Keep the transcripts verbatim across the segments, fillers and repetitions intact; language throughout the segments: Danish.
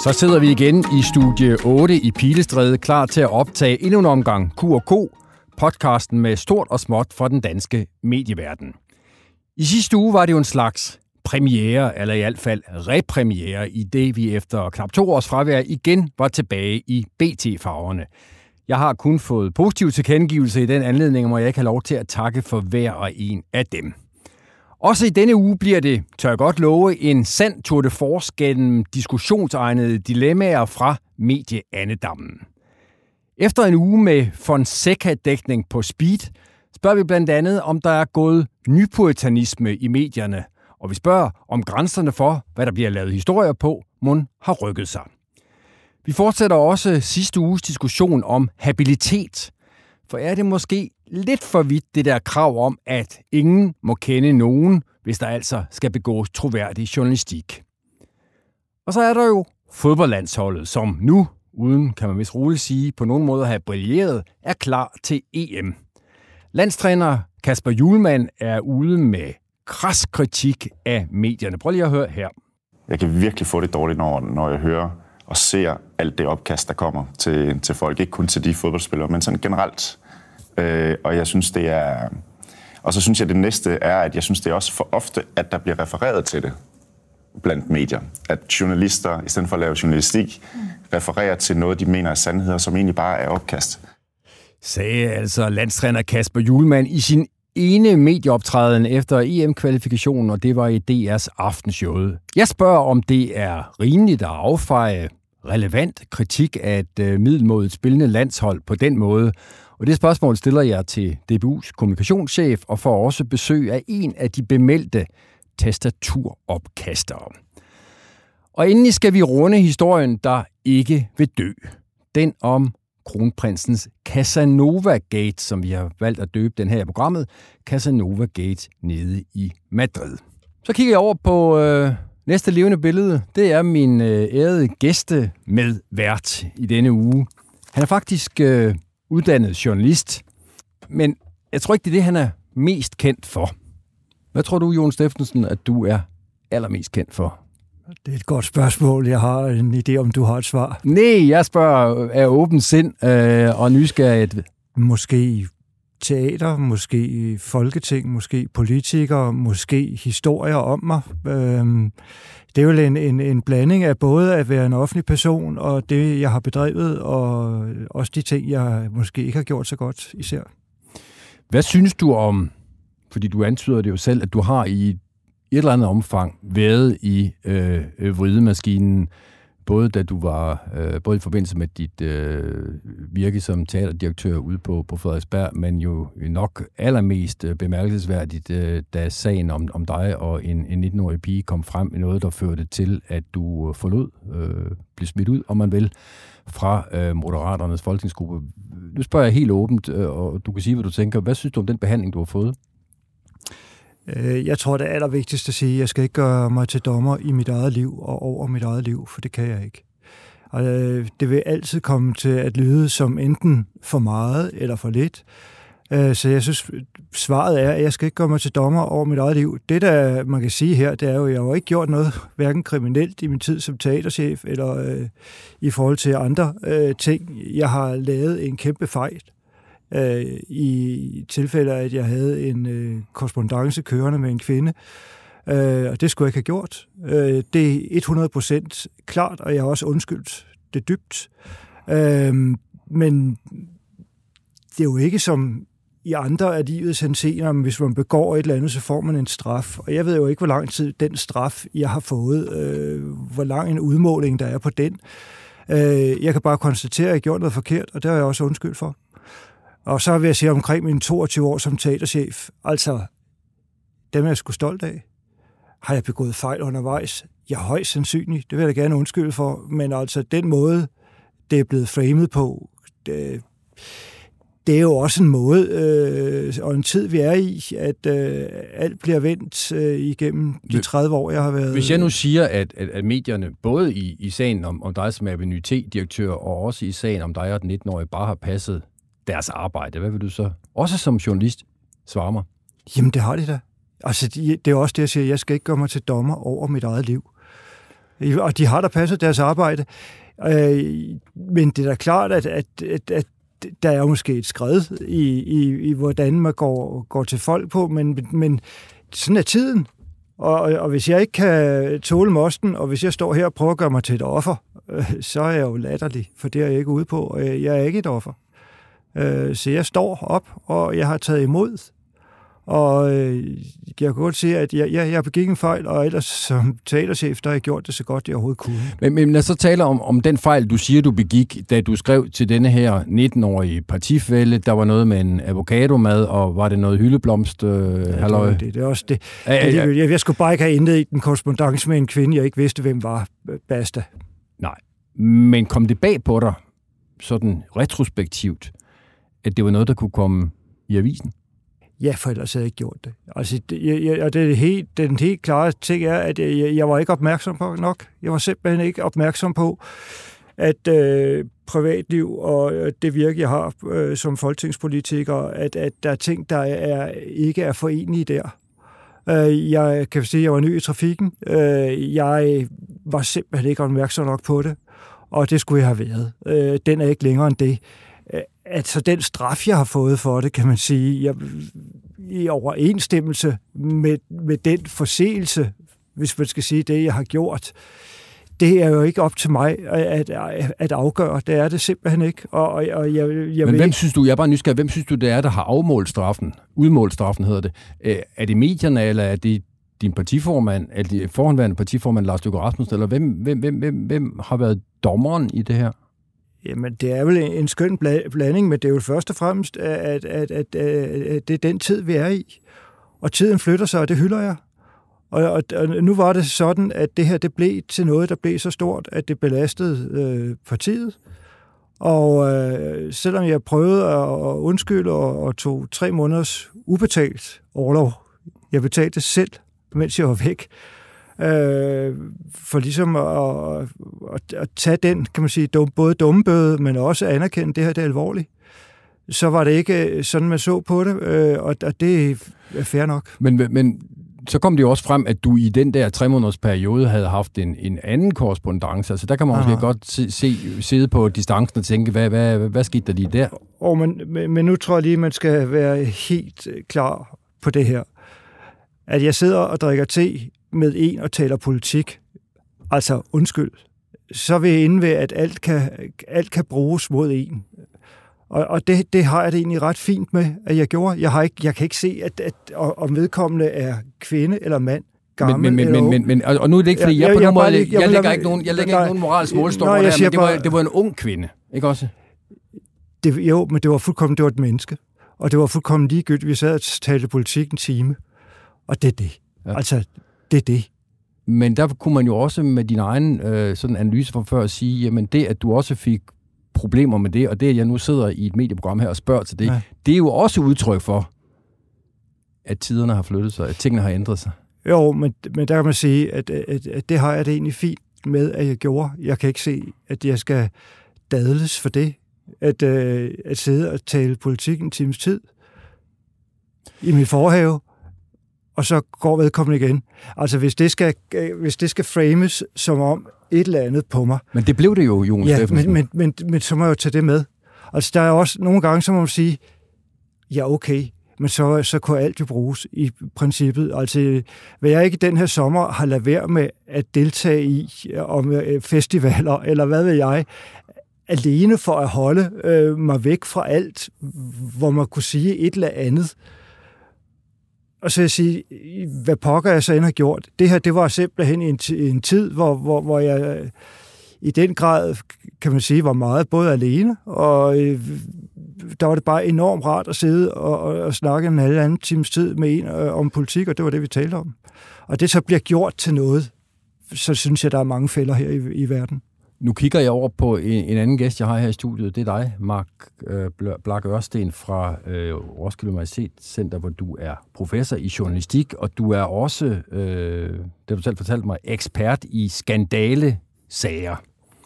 Så sidder vi igen i studie otte i Pilestræde, klar til at optage endnu en omgang Q og K, podcasten med stort og småt for den danske medieverden. I sidste uge var det jo en slags premiere, eller i hvert fald repremiere, i det vi efter knap to års fravær igen var tilbage i B T-farverne. Jeg har kun fået positiv tilkendegivelse i den anledning, hvor jeg ikke har lov til at takke for hver og en af dem. Også i denne uge bliver det, tør jeg godt love, en sand tour de force gennem diskussionsegnede dilemmaer fra medieandedammen. Efter en uge med Fonseca-dækning på speed, spørger vi blandt andet, om der er gået nypuritanisme i medierne, og vi spørger, om grænserne for, hvad der bliver lavet historier på, mon har rykket sig. Vi fortsætter også sidste uges diskussion om habilitet, for er det måske lidt for vidt det der krav om, at ingen må kende nogen, hvis der altså skal begås troværdig journalistik. Og så er der jo fodboldlandsholdet, som nu, uden kan man vist roligt sige, på nogen måde har brilleret, er klar til E M. Landstræner Kasper Hjulmand er ude med kras kritik af medierne. Prøv lige at høre her. Jeg kan virkelig få det dårligt, når, når jeg hører og ser alt det opkast, der kommer til, til folk. Ikke kun til de fodboldspillere, men sådan generelt. Øh, og jeg synes, det er... Og så synes jeg, det næste er, at jeg synes, det er også for ofte, at der bliver refereret til det blandt medier. At journalister, i stedet for at lave journalistik, refererer til noget, de mener er sandheder, som egentlig bare er opkast. Sagde altså landstræner Kasper Hjulmand i sin ene medieoptræden efter E M-kvalifikationen, og det var i D R's Aftenshowet. Jeg spørger, om det er rimeligt at affeje relevant kritik af et middelmådigt spillende landshold på den måde. Og det spørgsmål stiller jeg til D B U's kommunikationschef og får også besøg af en af de bemeldte tastaturopkastere. Og endelig skal vi runde historien, der ikke vil dø. Den om kronprinsens Casanova-gate, som vi har valgt at døbe den her i programmet, Casanova-gate nede i Madrid. Så kigger jeg over på øh, næste levende billede. Det er min øh, ærede gæste med vært i denne uge. Han er faktisk øh, uddannet journalist, men jeg tror ikke, det er det, han er mest kendt for. Hvad tror du, Jon Steffensen, at du er allermest kendt for? Det er et godt spørgsmål. Jeg har en idé, om du har et svar. Nej, jeg spørger af åben sind øh, og nysgerrighed. Måske teater, måske folketing, måske politikere, måske historier om mig. Øhm, det er jo en, en, en blanding af både at være en offentlig person og det, jeg har bedrevet, og også de ting, jeg måske ikke har gjort så godt især. Hvad synes du om, fordi du antyder det jo selv, at du har i i et eller andet omfang været i øh, vridemaskinen, både da du var, øh, både i forbindelse med dit øh, virke som teaterdirektør ude på, på Frederiksberg, men jo nok allermest bemærkelsesværdigt, øh, da sagen om, om dig og en, en nitten-årig pige kom frem i noget, der førte til, at du forlod, øh, blev smidt ud, om man vil, fra øh, Moderaternes folketingsgruppe. Nu spørger jeg helt åbent, øh, og du kan sige, hvad du tænker. Hvad synes du om den behandling, du har fået? Jeg tror, det er allervigtigst at sige, at jeg skal ikke gøre mig til dommer i mit eget liv og over mit eget liv, for det kan jeg ikke. Og det vil altid komme til at lyde som enten for meget eller for lidt. Så jeg synes, svaret er, at jeg skal ikke gøre mig til dommer over mit eget liv. Det, der man kan sige her, det er jo, at jeg har ikke gjort noget, hverken kriminelt i min tid som teaterchef, eller øh, i forhold til andre øh, ting. Jeg har lavet en kæmpe fejl. I tilfælde af, at jeg havde en øh, korrespondance kørende med en kvinde. Øh, og det skulle jeg ikke have gjort. Øh, det er hundrede procent klart, og jeg har også undskyldt det dybt. Øh, men det er jo ikke som i andre af livets henseender, hvis man begår et eller andet, så får man en straf. Og jeg ved jo ikke, hvor lang tid den straf, jeg har fået, øh, hvor lang en udmåling, der er på den. Øh, jeg kan bare konstatere, at jeg har gjort noget forkert, og det har jeg også undskyldt for. Og så vil jeg sige omkring mine toogtyve år som teaterchef, altså, dem er jeg sgu stolt af. Har jeg begået fejl undervejs? Ja, højst sandsynligt. Det vil jeg da gerne undskylde for. Men altså, den måde, det er blevet framet på, det, det er jo også en måde, øh, og en tid, vi er i, at øh, alt bliver vendt øh, igennem de tredive år, jeg har været... Hvis jeg nu siger, at, at, at medierne, både i, i sagen om, om dig som Avenue T-direktør, og også i sagen om dig og den nitten-årige, bare har passet deres arbejde, hvad vil du så, også som journalist, svare mig? Jamen, det har de da. Altså, det er også det, jeg siger, jeg skal ikke gøre mig til dommer over mit eget liv. og de har da passet deres arbejde. Øh, men det er da klart, at, at, at, at der er måske et skred i, i, i hvordan man går, går til folk på, men, men sådan er tiden. Og, og hvis jeg ikke kan tåle mosten, og hvis jeg står her og prøver at gøre mig til et offer, øh, så er jeg jo latterlig, for det er jeg ikke ude på. Jeg er ikke et offer. Øh, så jeg står op, og jeg har taget imod. Og øh, jeg kan godt se, at jeg, jeg, jeg begik en fejl, og ellers som teaterchef, der har jeg gjort det så godt, jeg overhovedet kunne. Men, men lad os så tale om, om den fejl, du siger, du begik, da du skrev til denne her nitten-årige partifælle. Der var noget med en avocado-mad, og var det noget hyldeblomst? Øh, ja, det, var det, det er også det. Æ, æ, jeg, jeg, jeg skulle bare ikke have indledt i den korrespondance med en kvinde, jeg ikke vidste, hvem var. Basta. Nej, men kom det bag på dig, sådan retrospektivt, at det var noget, der kunne komme i avisen? Ja, for ellers havde jeg ikke gjort det. Altså, det, jeg, og det er helt, den helt klare ting er, at jeg, jeg var ikke opmærksom på nok. Jeg var simpelthen ikke opmærksom på, at øh, privatliv og det virke, jeg har øh, som folketingspolitiker, at, at der er ting, der er, ikke er forenlige der. Øh, jeg kan sige, at jeg var ny i trafikken. Øh, jeg var simpelthen ikke opmærksom nok på det, og det skulle jeg have været. Øh, den er ikke længere end det. Altså den straf, jeg har fået for det, kan man sige, jeg, i overensstemmelse med, med den forseelse, hvis man skal sige det, jeg har gjort, det er jo ikke op til mig at, at, at afgøre. Det er det simpelthen ikke. Og, og jeg, jeg Men hvem ikke... synes du, jeg er bare nysgerrig, hvem synes du, det er, der har afmålt straffen? Udmålt straffen hedder det. Er det medierne, eller er det din partiformand, eller det forhåndværende partiformand Lars Løkke Rasmussen, eller hvem, hvem, hvem, hvem, hvem har været dommeren i det her? Jamen, det er vel en skøn blanding, men det er jo først og fremmest, at, at, at, at det er den tid, vi er i. Og tiden flytter sig, og det hylder jeg. Og, og, og nu var det sådan, at det her det blev til noget, der blev så stort, at det belastede øh, partiet. Og øh, selvom jeg prøvede at undskylde og, og tog tre måneders ubetalt orlov, jeg betalte selv, mens jeg var væk, Øh, for ligesom at, at, at tage den, kan man sige, dum, både dummebøde, men også anerkende, det her det er alvorligt. Så var det ikke sådan, man så på det, øh, og, og det er fair nok. Men, men så kom det jo også frem, at du i den der tre måneders periode havde haft en, en anden korrespondance. Altså der kan man Aha. måske godt se, se, sidde på distancen og tænke, hvad, hvad, hvad, hvad skete der lige der? Oh, men, men nu tror jeg lige, man skal være helt klar på det her. At jeg sidder og drikker te med en og taler politik, altså undskyld, så vil jeg inde ved, at alt kan, alt kan bruges mod en. Og, og det, det har jeg det egentlig ret fint med, at jeg gjorde. Jeg, har ikke, jeg kan ikke se, at, at om vedkommende er kvinde eller mand, gammel men, men, eller men, men, men, og nu er det ikke, fordi jeg, jeg på nogen måde, jeg, jeg, jeg lægger ikke nogen, jeg lægger nej, ikke nogen moralsk målstok over det her, men det var, det var en ung kvinde, ikke også? Det, jo, men det var fuldkommen, det var et menneske. Og det var fuldkommen ligegyldigt, vi sad og talte politik en time. Og det er det. Ja. Altså, det er det. Men der kunne man jo også med din egen øh, sådan analyse fra før sige, jamen det, at du også fik problemer med det, og det, at jeg nu sidder i et medieprogram her og spørger til det, ja. Det er jo også udtryk for, at tiderne har flyttet sig, at tingene har ændret sig. Jo, men, men der kan man sige, at, at, at det har jeg det egentlig fint med, at jeg gjorde. Jeg kan ikke se, at jeg skal dadles for det, at, øh, at sidde og tale politik en times tid i min forhave, og så går vedkommende igen. Altså, hvis det skal, hvis det skal frames som om et eller andet på mig. Men det blev det jo, Jon ja, Steffensen. Men, men, men, men så må jeg jo tage det med. Altså, der er også nogle gange, så må man sige, ja, okay, men så, så kunne alt jo bruges i princippet. Altså, hvad jeg ikke den her sommer har ladet være med at deltage i om festivaler, eller hvad ved jeg, alene for at holde øh, mig væk fra alt, hvor man kunne sige et eller andet. Og så jeg sige, hvad pokker jeg så end har gjort. Det her, det var simpelthen en, en tid, hvor, hvor, hvor jeg i den grad, kan man sige, var meget både alene, og øh, der var det bare enormt rart at sidde og, og, og snakke en halv anden times tid med en øh, om politik, og det var det, vi talte om. Og det så bliver gjort til noget, så synes jeg, der er mange fælder her i, i verden. Nu kigger jeg over på en, en anden gæst, jeg har her i studiet. Det er dig, Mark øh, Black Ørsten fra øh, Roskilde Universitetscenter, hvor du er professor i journalistik, og du er også, øh, det du selv fortalte mig, ekspert i skandalesager.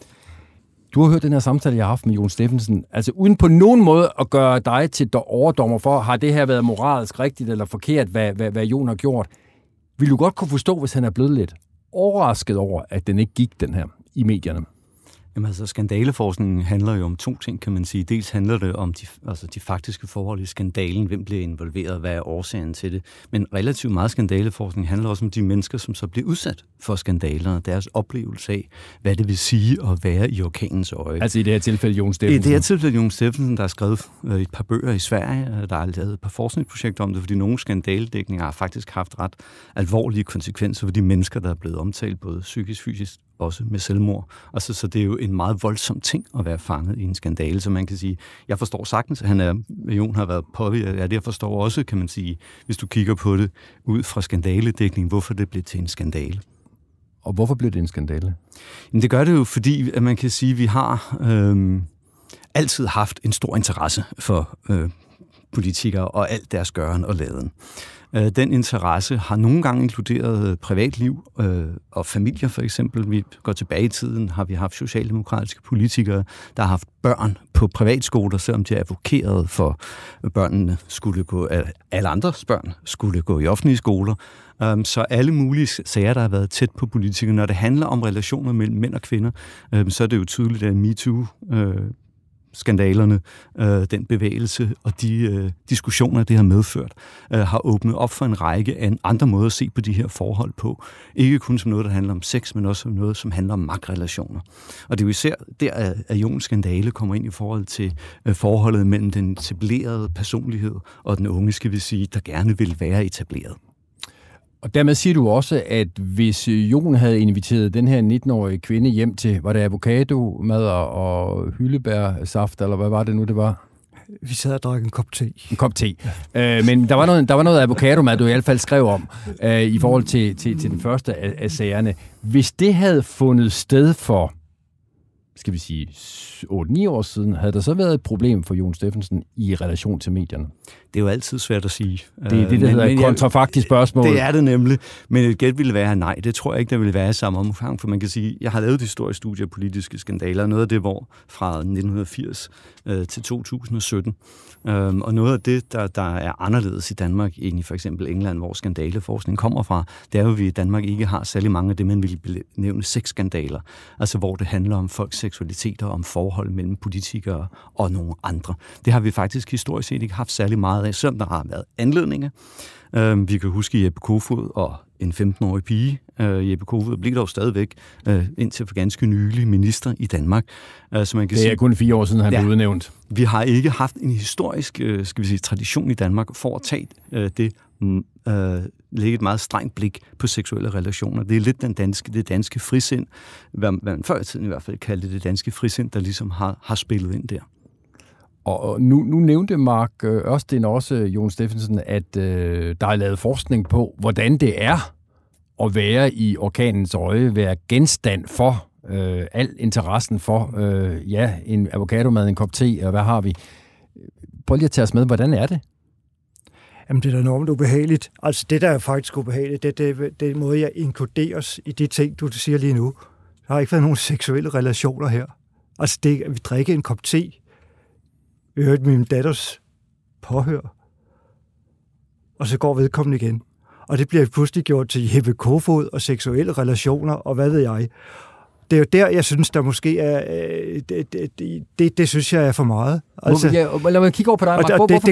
Du har hørt den her samtale, jeg har haft med Jon Steffensen. Altså uden på nogen måde at gøre dig til overdommer for, har det her været moralsk rigtigt eller forkert, hvad, hvad, hvad Jon har gjort. Vil du godt kunne forstå, hvis han er blevet lidt? overrasket over, at den ikke gik, den her, i medierne? Jamen altså, skandaleforskningen handler jo om to ting, kan man sige. Dels handler det om de, altså de faktiske forhold i skandalen, hvem bliver involveret, hvad er årsagen til det. Men relativt meget skandaleforskning handler også om de mennesker, som så bliver udsat for skandaler, og deres oplevelse af, hvad det vil sige at være i orkanens øje. Altså i det her tilfælde Jon Steffensen? I det her tilfælde Jon Steffensen, der har skrevet et par bøger i Sverige, der har lavet et par forskningsprojekter om det, fordi nogle skandaledækninger har faktisk haft ret alvorlige konsekvenser for de mennesker, der er blevet omtalt, både psykisk, fysisk, også med selvmord. Altså, så det er jo en meget voldsom ting at være fanget i en skandale, så man kan sige, jeg forstår sagtens, at han er, Jon har været påvirket af det. Jeg forstår også, kan man sige, hvis du kigger på det ud fra skandaledækning, hvorfor det blev til en skandale. Og hvorfor blev det en skandale? Jamen, det gør det jo, fordi at man kan sige, at vi har øh, altid haft en stor interesse for øh, politikere og alt deres gøren og laden. Den interesse har nogle gange inkluderet privatliv øh, og familier, for eksempel. Vi går tilbage i tiden, har vi haft socialdemokratiske politikere, der har haft børn på privatskoler, selvom de har advokeret for, at børnene skulle gå, alle andres børn skulle gå i offentlige skoler. Um, så alle mulige sager, der har været tæt på politikere. Når det handler om relationer mellem mænd og kvinder, um, så er det jo tydeligt, at MeToo øh, skandalerne, øh, den bevægelse og de øh, diskussioner, det har medført, øh, har åbnet op for en række af andre måder at se på de her forhold på. Ikke kun som noget, der handler om sex, men også som noget, som handler om magtrelationer. Og det er jo især der, at Jons skandale kommer ind i forhold til øh, forholdet mellem den etablerede personlighed og den unge, skal vi sige, der gerne vil være etableret. Og dermed siger du også, at hvis Jon havde inviteret den her nitten-årige kvinde hjem til, var det avocado, mad og hyldebærsaft, eller hvad var det nu, det var? Vi sad og drak en kop te. En kop te. Øh, men der var noget, der var noget avocado-mad, du i hvert fald skrev om, øh, i forhold til, til, til den første af, af sagerne. Hvis det havde fundet sted for, skal vi sige, otte ni år siden, havde der så været et problem for Jon Steffensen i relation til medierne? Det er jo altid svært at sige. Det er det, der hedder et kontrafaktisk spørgsmål. Det er det nemlig, men et gæt ville være nej. Det tror jeg ikke, der ville være i samme omfang, for man kan sige, jeg har lavet historiske studier af politiske skandaler, noget af det hvor fra nitten firs øh, til to tusind og sytten. Øhm, og noget af det, der, der er anderledes i Danmark, end i for eksempel England, hvor skandaleforskning kommer fra, det er jo, at vi i Danmark ikke har særlig mange af det, man ville benævne sexskandaler. Altså hvor det handler om folks seksualitet og om forhold mellem politikere og nogle andre. Det har vi faktisk historisk set ikke haft særlig meget af, selvom der har været anledninger. Uh, vi kan huske Jeppe Kofod og en femten-årig pige. Uh, Jeppe Kofod blev dog stadigvæk uh, indtil for ganske nylig minister i Danmark. Uh, så man kan det er sige, kun fire år siden, han ja, blev udnævnt. Vi har ikke haft en historisk uh, skal vi sige, tradition i Danmark for at tage uh, det uh, lægge et meget strengt blik på seksuelle relationer. Det er lidt den danske, det danske frisind, hvad man før i tiden i hvert fald kaldte det danske frisind, der ligesom har, har spillet ind der. Og nu, nu nævnte Mark Ørsten også, Jon Steffensen, at øh, der er lavet forskning på, hvordan det er at være i orkanens øje, være genstand for øh, al interessen for, øh, ja, en avocadomad, en kop te, og hvad har vi? Prøv lige at tage os med, hvordan er det? Jamen, det er da enormt ubehageligt. Altså, det, der er faktisk ubehageligt, det er det, det måde, jeg inkluderes i de ting, du siger lige nu. Der har ikke været nogen seksuelle relationer her. Altså, det, vi drikker en kop te. Vi hørte min datters påhør. Og så går vedkommende igen. Og det bliver pludselig gjort til Jeppe Kofod og seksuelle relationer, og hvad ved jeg. Det er jo der, jeg synes, der måske er... Det, det, det, det synes jeg er for meget. Altså, ja, lad mig kigge over på dig, Mark. Hvor, hvorfor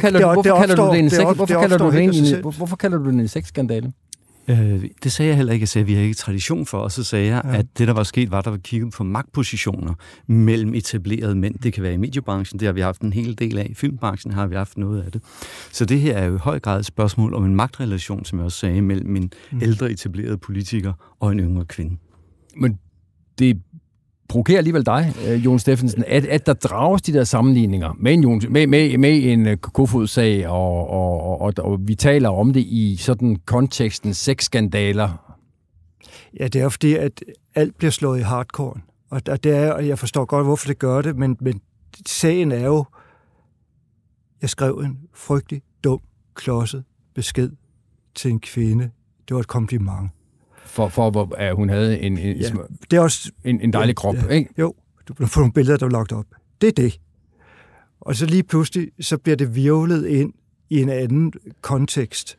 kalder du det en sexskandale? Øh, det sagde jeg heller ikke. Jeg sagde, at vi har ikke tradition for, og så sagde jeg, ja. at det, der var sket, var, at der var kigget på magtpositioner mellem etablerede mænd. Det kan være i mediebranchen, det har vi haft en hel del af. I filmbranchen har vi haft noget af det. Så det her er jo i høj grad et spørgsmål om en magtrelation, som jeg også sagde, mellem en mm. ældre etableret politiker og en yngre kvinde. Men det provokerer alligevel dig, Jon Steffensen, at, at der drages de der sammenligninger med en, Jon, med, med, med en Kofod-sag, og, og, og, og vi taler om det i sådan konteksten sexskandaler. Ja, det er fordi, at alt bliver slået i hardcore. Og det er, og jeg forstår godt, hvorfor det gør det, men, men sagen er jo, jeg skrev en frygtelig, dum, klodset besked til en kvinde. Det var et kompliment. For, for at hun havde en, en, ja, det er også, en, en dejlig krop, ja, ikke? Jo, du kan få nogle billeder, der er lagt op. Det er det. Og så lige pludselig, så bliver det virvlet ind i en anden kontekst.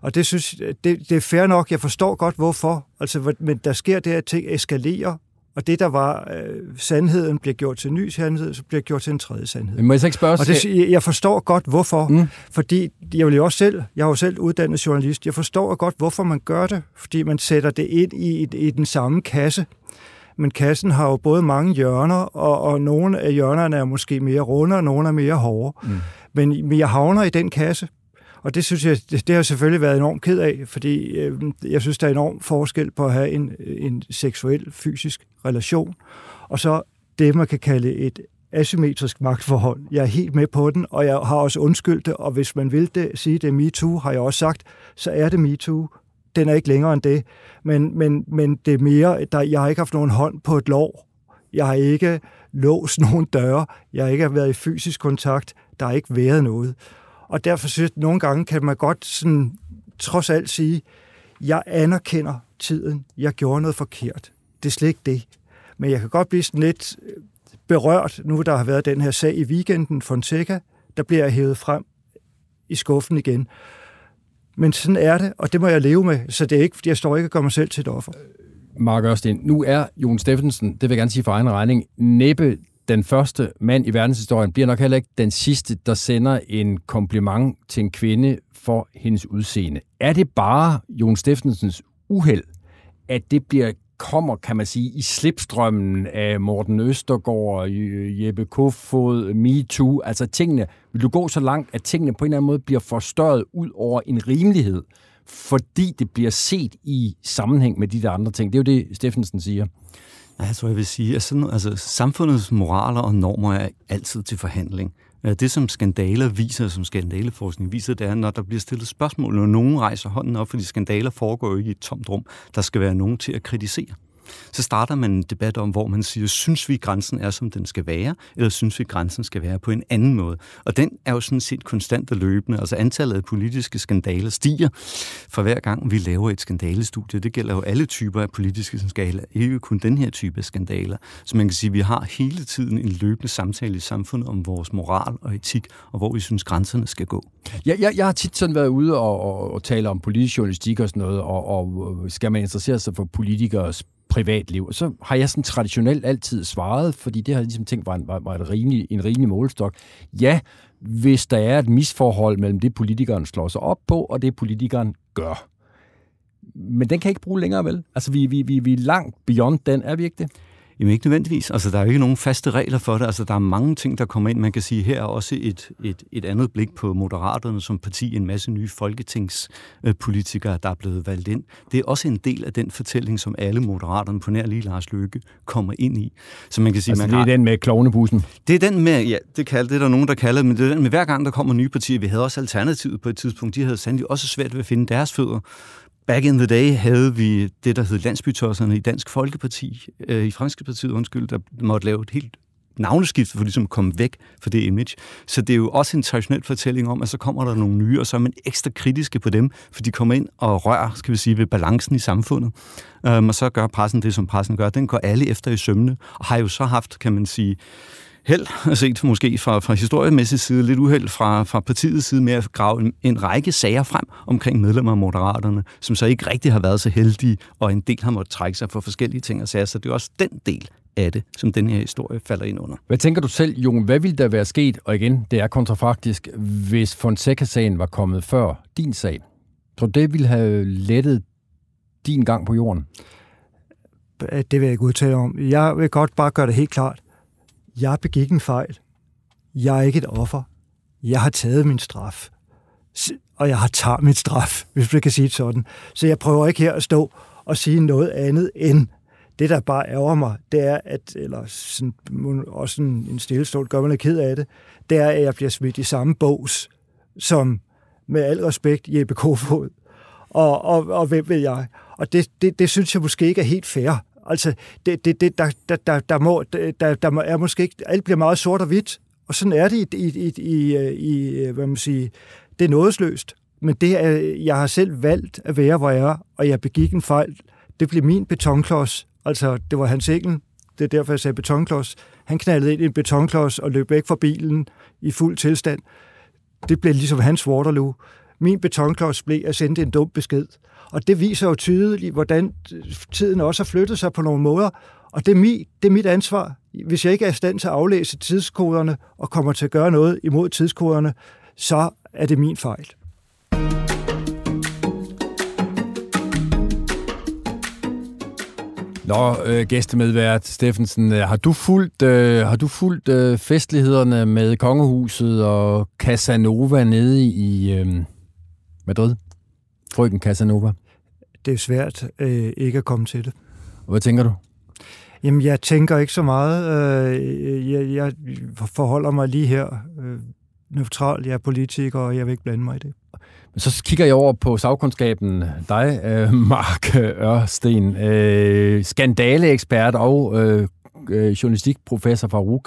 Og det synes det, det er fair nok. Jeg forstår godt, hvorfor. Altså, men der sker det, at ting eskalerer, og det, der var øh, sandheden, bliver gjort til en ny sandhed, så bliver gjort til en tredje sandhed. Men må jeg så ikke spørge? Og det, jeg forstår godt, hvorfor. Mm. Fordi jeg vil jo også selv, jeg er jo selv uddannet journalist, jeg forstår godt, hvorfor man gør det. Fordi man sætter det ind i, i den samme kasse. Men kassen har jo både mange hjørner, og, og nogle af hjørnerne er måske mere runde, og nogle er mere hårde. Mm. Men, men jeg havner i den kasse. Og det synes jeg, det, det har selvfølgelig været enormt ked af, fordi øh, jeg synes, der er enorm forskel på at have en, en seksuel, fysisk relation, og så det, man kan kalde et asymmetrisk magtforhold. Jeg er helt med på den, og jeg har også undskyldt det, og hvis man vil det, sige det er MeToo, har jeg også sagt, så er det MeToo. Den er ikke længere end det, men, men, men det er mere, der, jeg har ikke haft nogen hånd på et lår. Jeg har ikke låst nogen døre. Jeg har ikke været i fysisk kontakt. Der har ikke været noget. Og derfor synes jeg, at nogle gange kan man godt sådan, trods alt sige, jeg anerkender tiden. Jeg gjorde noget forkert. Det er slet ikke det. Men jeg kan godt blive sådan lidt berørt, nu der har været den her sag i weekenden, Fonseca, der bliver jeg hævet frem i skuffen igen. Men sådan er det, og det må jeg leve med, så det er ikke, fordi jeg står ikke og gør mig selv til et offer. Mark Ørsten, nu er Jon Steffensen, det vil jeg gerne sige for egen regning, næppe den første mand i verdenshistorien, bliver nok heller ikke den sidste, der sender en kompliment til en kvinde for hendes udseende. Er det bare Jon Steffensens uheld, at det bliver kommer, kan man sige, i slipstrømmen af Morten Østergaard, Jeppe Kofod, MeToo, altså tingene, vil du gå så langt, at tingene på en eller anden måde bliver forstørret ud over en rimelighed, fordi det bliver set i sammenhæng med de der andre ting. Det er jo det, Steffensen siger. Ja, jeg tror, jeg vil sige, at sådan, altså, samfundets moraler og normer er altid til forhandling. Det, som skandaler viser, som skandaleforskning viser, det er, når der bliver stillet spørgsmål, når nogen rejser hånden op, fordi skandaler foregår jo ikke i et tomt rum, der skal være nogen til at kritisere. Så starter man en debat om, hvor man siger, synes vi, grænsen er, som den skal være, eller synes vi, grænsen skal være på en anden måde. Og den er jo sådan set konstant og løbende. Altså antallet af politiske skandaler stiger for hver gang, vi laver et skandalestudie. Det gælder jo alle typer af politiske skandaler, ikke kun den her type af skandaler. Så man kan sige, at vi har hele tiden en løbende samtale i samfundet om vores moral og etik, og hvor vi synes, grænserne skal gå. Jeg, jeg, jeg har tit sådan været ude og, og, og tale om politisk journalistik og sådan noget, og, og skal man interessere sig for politikers privatliv. Og så har jeg sådan traditionelt altid svaret, fordi det har jeg ligesom tænkt var en, var, var et rimelig, en rimelig målestok. Ja, hvis der er et misforhold mellem det, politikeren slår sig op på, og det, politikeren gør. Men den kan ikke bruge længere, vel? Altså, vi, vi, vi, vi er langt beyond den, er vi ikke det? Jamen ikke nødvendigvis. Altså, der er jo ikke nogen faste regler for det. Altså, der er mange ting, der kommer ind. Man kan sige, her er også et, et, et andet blik på Moderaterne som parti. En masse nye folketingspolitikere, der er blevet valgt ind. Det er også en del af den fortælling, som alle Moderaterne på nær lige Lars Løkke kommer ind i. Så man kan sige, altså, man det er har... den med klovnebussen? Det er den med, ja, det, kalder, det er der nogen, der kalder, men det er den med hver gang, der kommer nye partier. Vi havde også Alternativet på et tidspunkt. De havde sandelig også svært ved at finde deres fødder. Back in the day havde vi det, der hed landsbytosserne i Dansk Folkeparti, øh, i Fremskridtspartiet, undskyld, der måtte lave et helt navneskift for ligesom at komme væk fra det image. Så det er jo også en traditionel fortælling om, at så kommer der nogle nye, og så er man ekstra kritiske på dem, for de kommer ind og rører, skal vi sige, ved balancen i samfundet. Um, og så gør pressen det, som pressen gør. Den går alle efter i sømmene, og har jo så haft, kan man sige, held, set måske fra, fra historiemæssig side, lidt uheld fra, fra partiets side med at grave en, en række sager frem omkring medlemmer af Moderaterne, som så ikke rigtig har været så heldige, og en del har måttet trække sig for forskellige ting og sager, så det er også den del af det, som den her historie falder ind under. Hvad tænker du selv, Jon? Hvad ville der være sket, og igen, det er kontrafaktisk, hvis Fonseca-sagen var kommet før din sag? Tror du, det ville have lettet din gang på jorden? Det vil jeg ikke udtale om. Jeg vil godt bare gøre det helt klart. Jeg begik en fejl. Jeg er ikke et offer. Jeg har taget min straf. Og jeg har taget min straf, hvis vi kan sige det sådan. Så jeg prøver ikke her at stå og sige noget andet end det, der bare ærger mig, det er, at, eller sådan, også sådan en stillestål gør man lidt ked af det, det er, at jeg bliver smidt i samme bås, som med al respekt Jeppe Kofod, og, og, og hvem ved jeg. Og det, det, det synes jeg måske ikke er helt fair. Altså, det, det, det, der, der, der, der, må, der, der er måske ikke, alt bliver meget sort og hvidt, og sådan er det i, i, i, i hvad man siger, det er nådesløst. Men det er, jeg har selv valgt at være, hvor jeg er, og jeg begik en fejl. Det blev min betonklods. Altså, det var Hans Engel. Det er derfor, jeg sagde betonklods. Han knaldede ind i en betonklods og løb væk fra bilen i fuld tilstand. Det blev ligesom hans Waterloo. min betonklods blev at sende en dum besked. Og det viser jo tydeligt, hvordan tiden også har flyttet sig på nogle måder. Og det er, mi, det er mit ansvar. Hvis jeg ikke er i stand til at aflæse tidskoderne og kommer til at gøre noget imod tidskoderne, så er det min fejl. Nå, øh, gæstemedvært Steffensen, har du fulgt, øh, har du fulgt øh, festlighederne med Kongehuset og Casanova nede i øh, Madrid? Frøken Casanova? Det er svært øh, ikke at komme til det. Hvad tænker du? Jamen, jeg tænker ikke så meget. Øh, jeg, jeg forholder mig lige her øh, neutral. Jeg er politiker, og jeg vil ikke blande mig i det. Så kigger jeg over på sagkundskaben, dig, øh, Mark Ørsten, øh, skandaleekspert og øh, journalistikprofessor Farouk.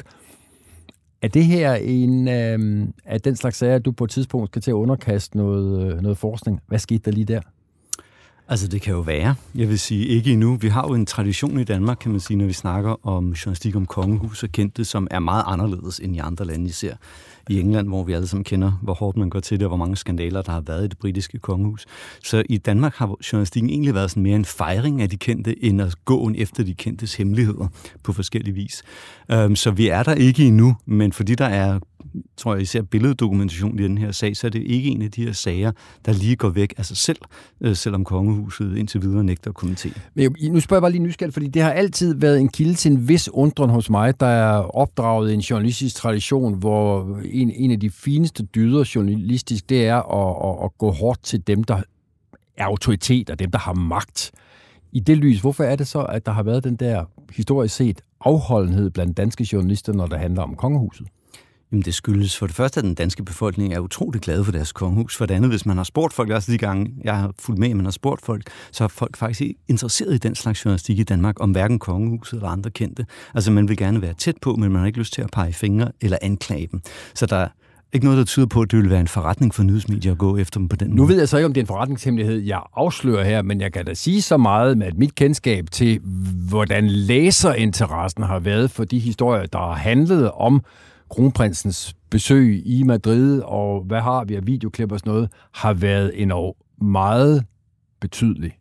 Er det her en øh, af den slags sager, at du på et tidspunkt skal til at underkaste noget, noget forskning? Hvad skete der lige der? Altså, det kan jo være. Jeg vil sige, ikke endnu. Vi har jo en tradition i Danmark, kan man sige, når vi snakker om journalistik om kongehus og kendte, som er meget anderledes end i andre lande, især i England, hvor vi alle sammen kender, hvor hårdt man går til det, og hvor mange skandaler, der har været i det britiske kongehus. Så i Danmark har journalistikken egentlig været sådan mere en fejring af de kendte, end at gå efter de kendtes hemmeligheder på forskellige vis. Så vi er der ikke endnu, men fordi der er, tror jeg, især billeddokumentation i den her sag, så er det ikke en af de her sager, der lige går væk af sig selv, selvom kongehuset indtil videre nægter at kommentere. Men nu spørger jeg bare lige nysgerrig, fordi det har altid været en kilde til en vis undren hos mig, der er opdraget i en journalistisk tradition, hvor en, en af de fineste dyder journalistisk, det er at, at, at gå hårdt til dem, der er autoriteter, dem, der har magt. I det lys, hvorfor er det så, at der har været den der historisk set afholdenhed blandt danske journalister, når det handler om kongehuset? Jamen det skyldes for det første, at den danske befolkning er utrolig glad for deres kongehus. For det andet, hvis man har spurgt folk, også de gange jeg har fulgt med, man har spurgt folk, så er folk faktisk ikke interesseret i den slags journalistik i Danmark, om hverken kongehuset eller andre kendte. Altså man vil gerne være tæt på, men man har ikke lyst til at pege fingre eller anklage dem. Så der er ikke noget, der tyder på, at det vil være en forretning for nyhedsmedier at gå efter dem på den måde. Nu ved jeg så ikke, om det er en forretningshemmelighed, jeg afslører her, men jeg kan da sige så meget med mit kendskab til, hvordan læserinteressen har været for de historier, der har handlet om kronprinsens besøg i Madrid, og hvad har vi af videoklip og sådan noget, har været enormt meget betydelig.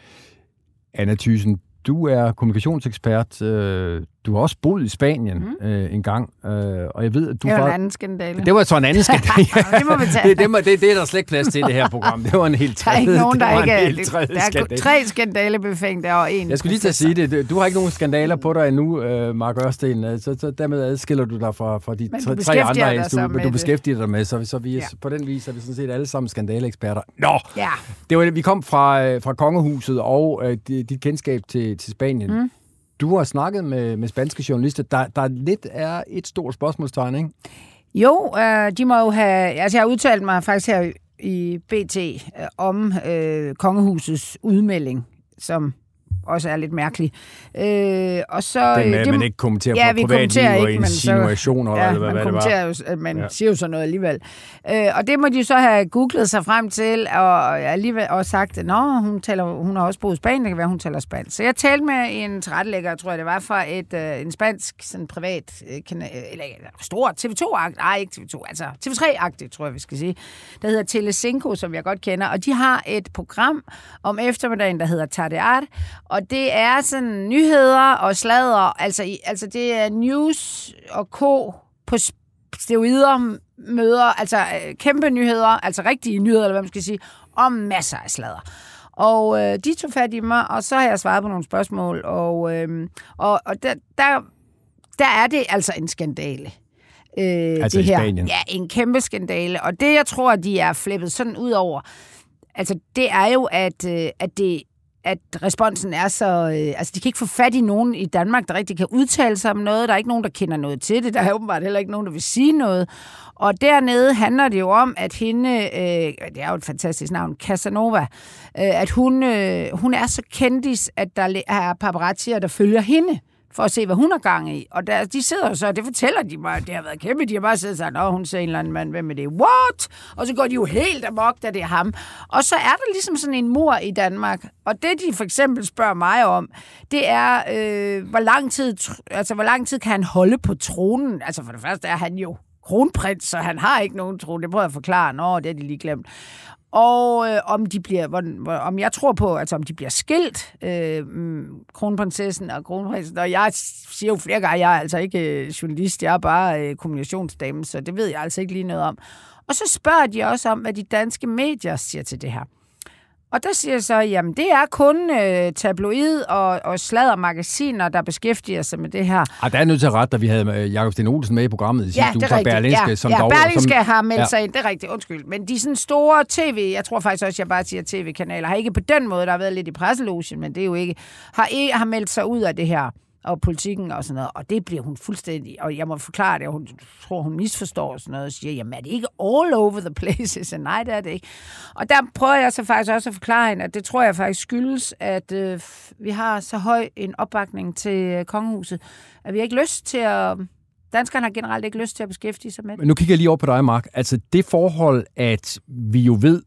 Anna Thyssen, du er kommunikationsekspert. Du har også boet i Spanien mm. øh, en gang, øh, og jeg ved, at du... Det var var en anden skandale. Det var så en anden skandale. Det må vi tage. det, det, det, det, det er der slet ikke plads til det her program. Det var en helt tredje. Der er ikke nogen, der ikke er... Der er skandale. Tre skandalebefængte og en... Jeg skulle lige til at sige det. Du har ikke nogen skandaler på dig endnu, uh, Mark Ørsten. Så, så dermed adskiller du dig fra, fra de tre, tre andre institutter, men du beskæftiger dig med. Så, så vi er, ja. På den vis er vi sådan set alle sammen skandaleeksperter. Nå! Ja. Det var, vi kom fra, fra kongehuset og uh, dit kendskab til, til Spanien. Mm. Du har snakket med, med spanske journalister. Der, der lidt er et stort spørgsmålstegn, ikke? Jo, øh, de må jo have... Altså, jeg har udtalt mig faktisk her i B T øh, om øh, kongehusets udmelding, som også er lidt mærkelig. Øh, og så, Den med, det, at man ikke kommenterer ja, på privatliv og insinuationer, ja, eller hvad, hvad det var. Jo, man ja. siger jo sådan noget alligevel. Øh, og det må de så have googlet sig frem til, og alligevel og sagt, at hun, taler, hun har også boet i Spanien, det kan være, hun taler spansk. Så jeg talte med en tilrettelægger, tror jeg det var, fra et, øh, en spansk sådan privat kanal, eller stor T V to-agtigt, nej ikke T V to, altså T V tre-agtigt, tror jeg, vi skal sige, der hedder Telecinco, som jeg godt kender, og de har et program om eftermiddagen, der hedder Tardear, og det er sådan nyheder og sladder, altså, altså det er news og ko på steroider møder, altså kæmpe nyheder, altså rigtige nyheder, eller hvad man skal sige, og masser af sladder. Og øh, de tog fat i mig, og så har jeg svaret på nogle spørgsmål, og, øh, og, og der, der, der er det altså en skandale. Øh, altså det her. i Spanien? Ja, en kæmpe skandale, og det jeg tror, de er flippet sådan ud over, altså det er jo, at, øh, at det at responsen er så... Øh, altså, de kan ikke få fat i nogen i Danmark, der rigtig kan udtale sig om noget. Der er ikke nogen, der kender noget til det. Der er åbenbart heller ikke nogen, der vil sige noget. Og dernede handler det jo om, at hende... Øh, det er jo et fantastisk navn, Casanova. Øh, at hun, øh, hun er så kendis, at der er paparazzier, der følger hende for at se, hvad hun har gang i. Og der, de sidder så, det fortæller de mig, det har været kæmpe, de har bare siddet og sagt, åh, hun ser en eller anden mand, hvem er det? What? Og så går de jo helt amok, da det er ham. Og så er der ligesom sådan en mur i Danmark, og det de for eksempel spørger mig om, det er, øh, hvor lang tid, altså hvor lang tid kan han holde på tronen? Altså for det første er han jo kronprins, så han har ikke nogen tro. Det prøver jeg at forklare. Nå, det er de lige glemt. Og øh, om de bliver, hvor, hvor, om jeg tror på, altså om de bliver skilt, øh, kronprinsessen og kronprinsen. Og jeg siger jo flere gange, jeg er altså ikke øh, journalist, jeg er bare øh, kommunikationsdame, så det ved jeg altså ikke lige noget om. Og så spørger de også om, hvad de danske medier siger til det her. Og der siger jeg så, jamen det er kun øh, tabloid og, og sladdermagasiner, der beskæftiger sig med det her. Ah, der er nødt til at rette, at vi havde Jakob Sten Olsen med i programmet i sidste ja, uge fra Berlingske. Ja, som ja dog, Berlingske som, har meldt ja. sig ind, det er rigtigt, undskyld. Men de sådan store tv, jeg tror faktisk også, jeg bare siger tv-kanaler, har ikke på den måde, der har været lidt i presselogen, men det er jo ikke, har, ikke, har meldt sig ud af det her. Og politikken og sådan noget, og det bliver hun fuldstændig, og jeg må forklare det, og hun tror, hun misforstår og sådan noget, og siger, jamen er det ikke all over the place? Så nej, det er det ikke. Og der prøver jeg så faktisk også at forklare hende, at det tror jeg faktisk skyldes, at øh, vi har så høj en opbakning til øh, kongehuset, at vi har ikke lyst til at, danskerne har generelt ikke lyst til at beskæftige sig med det. Men nu kigger jeg lige over på dig, Mark. Altså det forhold, at vi jo ved,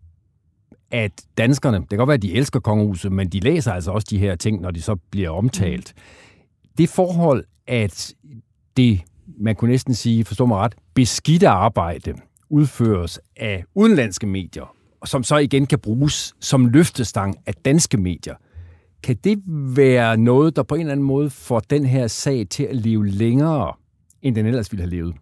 at danskerne, det kan godt være, at de elsker kongehuset, men de læser altså også de her ting, når de så bliver omtalt. Mm. Det forhold, at det, man kunne næsten sige, forstå mig ret, beskidte arbejde udføres af udenlandske medier, som så igen kan bruges som løftestang af danske medier. Kan det være noget, der på en eller anden måde får den her sag til at leve længere, end den ellers ville have levet?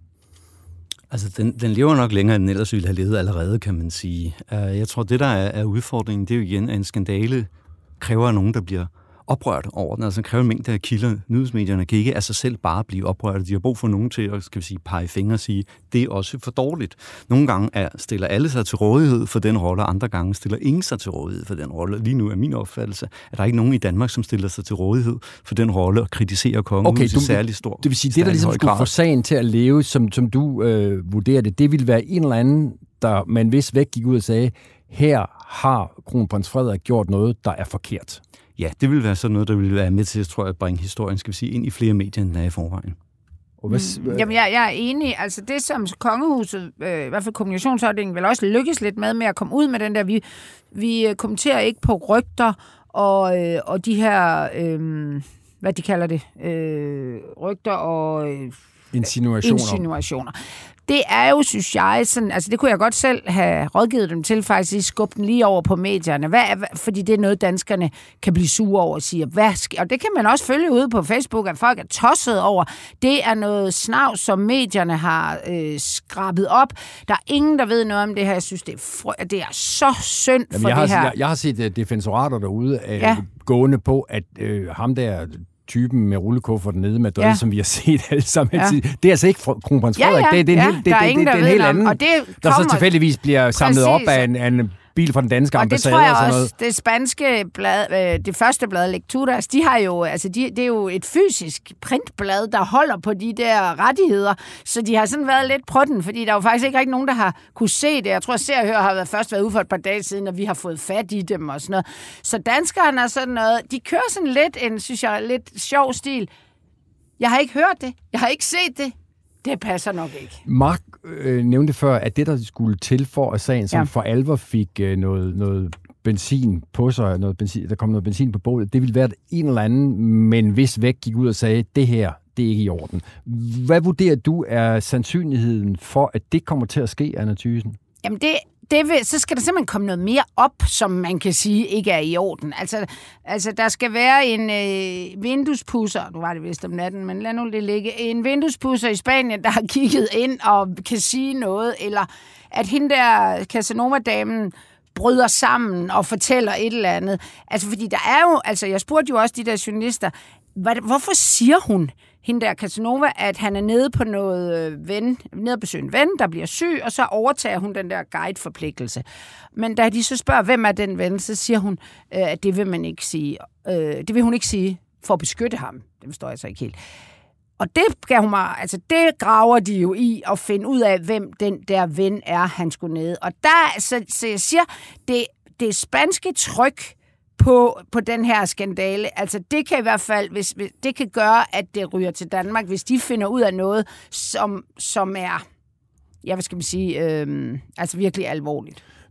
Altså, den, den lever nok længere, end den ellers ville have levet allerede, kan man sige. Jeg tror, det der er, er udfordringen, det er jo igen, at en skandale kræver nogen, der bliver oprørt over den. Altså kræver en mængde af kilder. Nyhedsmedierne kan ikke af sig selv bare blive oprørt. De har brug for nogen til at, skal vi sige, pege fingre og sige, det er også for dårligt. Nogle gange er, stiller alle sig til rådighed for den rolle, og andre gange stiller ingen sig til rådighed for den rolle. Lige nu er min opfattelse, at der er ikke nogen i Danmark, som stiller sig til rådighed for den rolle og kritiserer kongehuset okay, i særlig stor. Det vil sige, det der ligesom skulle få sagen til at leve, som, som du øh, vurderer det, det ville være en eller anden, der med en vis vægt gik ud og sagde, her har kronprins Frederik gjort noget, der er forkert. Ja, det vil være sådan noget, der vil være med til, tror jeg, at bringe historien, skal vi sige, ind i flere medier, end der er i forvejen. Og hvad, mm. Jamen, jeg, jeg er enig. Altså, det som kongehuset, øh, i hvert fald kommunikationsafdelingen, vil også lykkes lidt med, med at komme ud med den der, vi, vi kommenterer ikke på rygter og, øh, og de her, øh, hvad de kalder det, øh, rygter og øh, insinuationer. insinuationer. Det er jo, synes jeg, sådan, altså det kunne jeg godt selv have rådgivet dem til, faktisk at skubbe den lige over på medierne, hvad, fordi det er noget, danskerne kan blive sure over og sige, hvad sker? Og det kan man også følge ude på Facebook, at folk er tosset over. Det er noget snavs, som medierne har øh, skrabet op. Der er ingen, der ved noget om det her. Jeg synes, det er, fr- det er så synd Jamen, for jeg det har, her. Jeg, jeg har set uh, defensorater derude uh, ja. gående på, at uh, ham der typen med rullekuffert nede med Madrid, ja. som vi har set alle sammen. Ja. Det er altså ikke kronprins Frederik. Ja, ja. Det, det er en ja, helt, det, det, det, det er en helt anden, og det der så tilfældigvis bliver samlet præcis. op af en, en bil fra den danske ambassade. Og det tror jeg og sådan også, noget. Det spanske blad, det første blad, Lecturas, de har jo, altså de, det er jo et fysisk printblad, der holder på de der rettigheder, så de har sådan været lidt på den, fordi der er jo faktisk ikke rigtig nogen, der har kunne se det. Jeg tror, at Se og Hør har været, først været ude for et par dage siden, og vi har fået fat i dem og sådan noget. Så danskerne er sådan noget, de kører sådan lidt en, synes jeg, lidt sjov stil. Jeg har ikke hørt det. Jeg har ikke set det. Det passer nok ikke. Mark øh, nævnte før, at det, der skulle til for, at sagen som ja. for alvor fik øh, noget, noget benzin på sig, noget benzin, der kom noget benzin på bålet, det ville være, at en eller anden, men hvis væk gik ud og sagde, det her, det er ikke i orden. Hvad vurderer du er sandsynligheden for, at det kommer til at ske, Anna Thyssen? Jamen det Det vil, så skal der simpelthen komme noget mere op, som man kan sige ikke er i orden. Altså, altså der skal være en øh, vinduespudser, nu var det vist om natten, men lad nu det ligge, en vinduespudser i Spanien, der har kigget ind og kan sige noget, eller at hende der Casanova-damen bryder sammen og fortæller et eller andet. Altså fordi der er jo, altså jeg spurgte jo også de der journalister, hvad, hvorfor siger hun, hende der Casanova, at han er nede på noget øh, ven, nede at besøge en ven, der bliver syg, og så overtager hun den der guide-forpligtelse. Men da de så spørger, hvem er den ven, så siger hun, øh, at det vil man ikke sige. Øh, det vil hun ikke sige for at beskytte ham. Det forstår jeg så ikke helt. Og det gav hun mig, altså det graver de jo i at finde ud af, hvem den der ven er, han skulle ned. Og der, så, så jeg siger, det, det spanske tryk på, på den her skandale, altså det kan i hvert fald, hvis, hvis, det kan gøre, at det ryger til Danmark, hvis de finder ud af noget, som, som er, ja, hvad skal man sige, øh, altså virkelig alvorligt.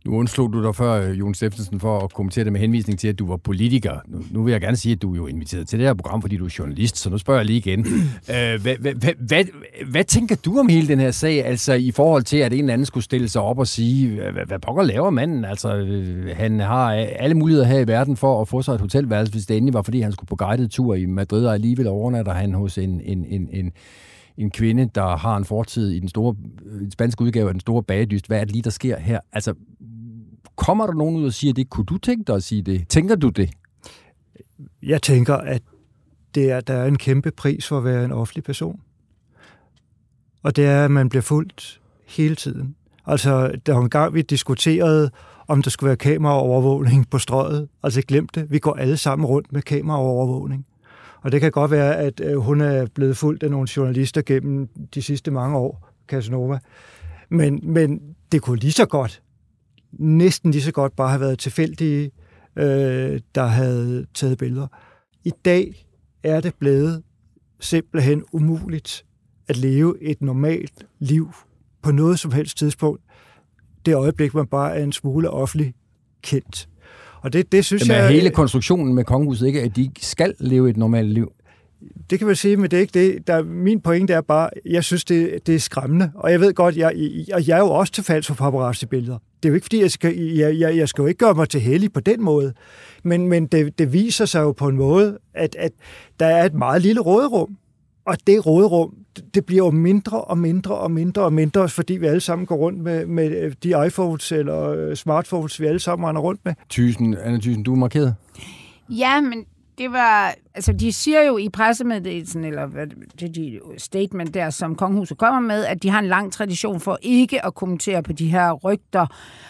Nu undslog du dig før, Jon Steffensen, for at kommentere det med henvisning til, at du var politiker. Nu, nu vil jeg gerne sige, at du er jo inviteret til det her program, fordi du er journalist, så nu spørger jeg lige igen. øh, hvad, hvad, hvad, hvad, hvad tænker du om hele den her sag, altså i forhold til, at en eller anden skulle stille sig op og sige, hvad, hvad pokker laver manden? Altså, øh, han har alle muligheder her i verden for at få sig et hotelværelse, hvis det endelig var, fordi han skulle på guidet tur i Madrid, og alligevel overnatter han hos en, en, en, en en kvinde, der har en fortid i den store den spanske udgave af Den Store Bagedyst. Hvad er det lige, der sker her? Altså, kommer der nogen ud og siger det? Kunne du tænke dig at sige det? Tænker du det? Jeg tænker, at det er, der er en kæmpe pris for at være en offentlig person. Og det er, at man bliver fulgt hele tiden. Altså, der var en gang, vi diskuterede, om der skulle være kameraovervågning på Strøget. Altså, glem det. Vi går alle sammen rundt med kameraovervågning. Og det kan godt være, at hun er blevet fulgt af nogle journalister gennem de sidste mange år, Casanova. Men, men det kunne lige så godt, næsten lige så godt, bare have været tilfældige, øh, der havde taget billeder. I dag er det blevet simpelthen umuligt at leve et normalt liv på noget som helst tidspunkt. Det øjeblik, man bare er en smule offentlig kendt. Og det, det synes Jamen, jeg... hele konstruktionen med kongehuset ikke, at de skal leve et normalt liv? Det kan man sige, men det er ikke det. Der, min pointe er bare, jeg synes, det, det er skræmmende. Og jeg ved godt, jeg, jeg, jeg er jo også til falsk for paparazzi-billeder. Det er jo ikke, fordi jeg skal, jeg, jeg, jeg skal jo ikke gøre mig til hellig på den måde. Men, men det, det viser sig jo på en måde, at, at der er et meget lille råderum. Og det råderum, det bliver jo mindre og mindre og mindre og mindre, fordi vi alle sammen går rundt med, med de iPhones eller smartphones, vi alle sammen render rundt med. Thyssen, Anna Thyssen, du er markeret? Ja, men det var... Altså, de siger jo i pressemeddelelsen, eller hvad, det de statement der, som kongehuset kommer med, at de har en lang tradition for ikke at kommentere på de her rygter.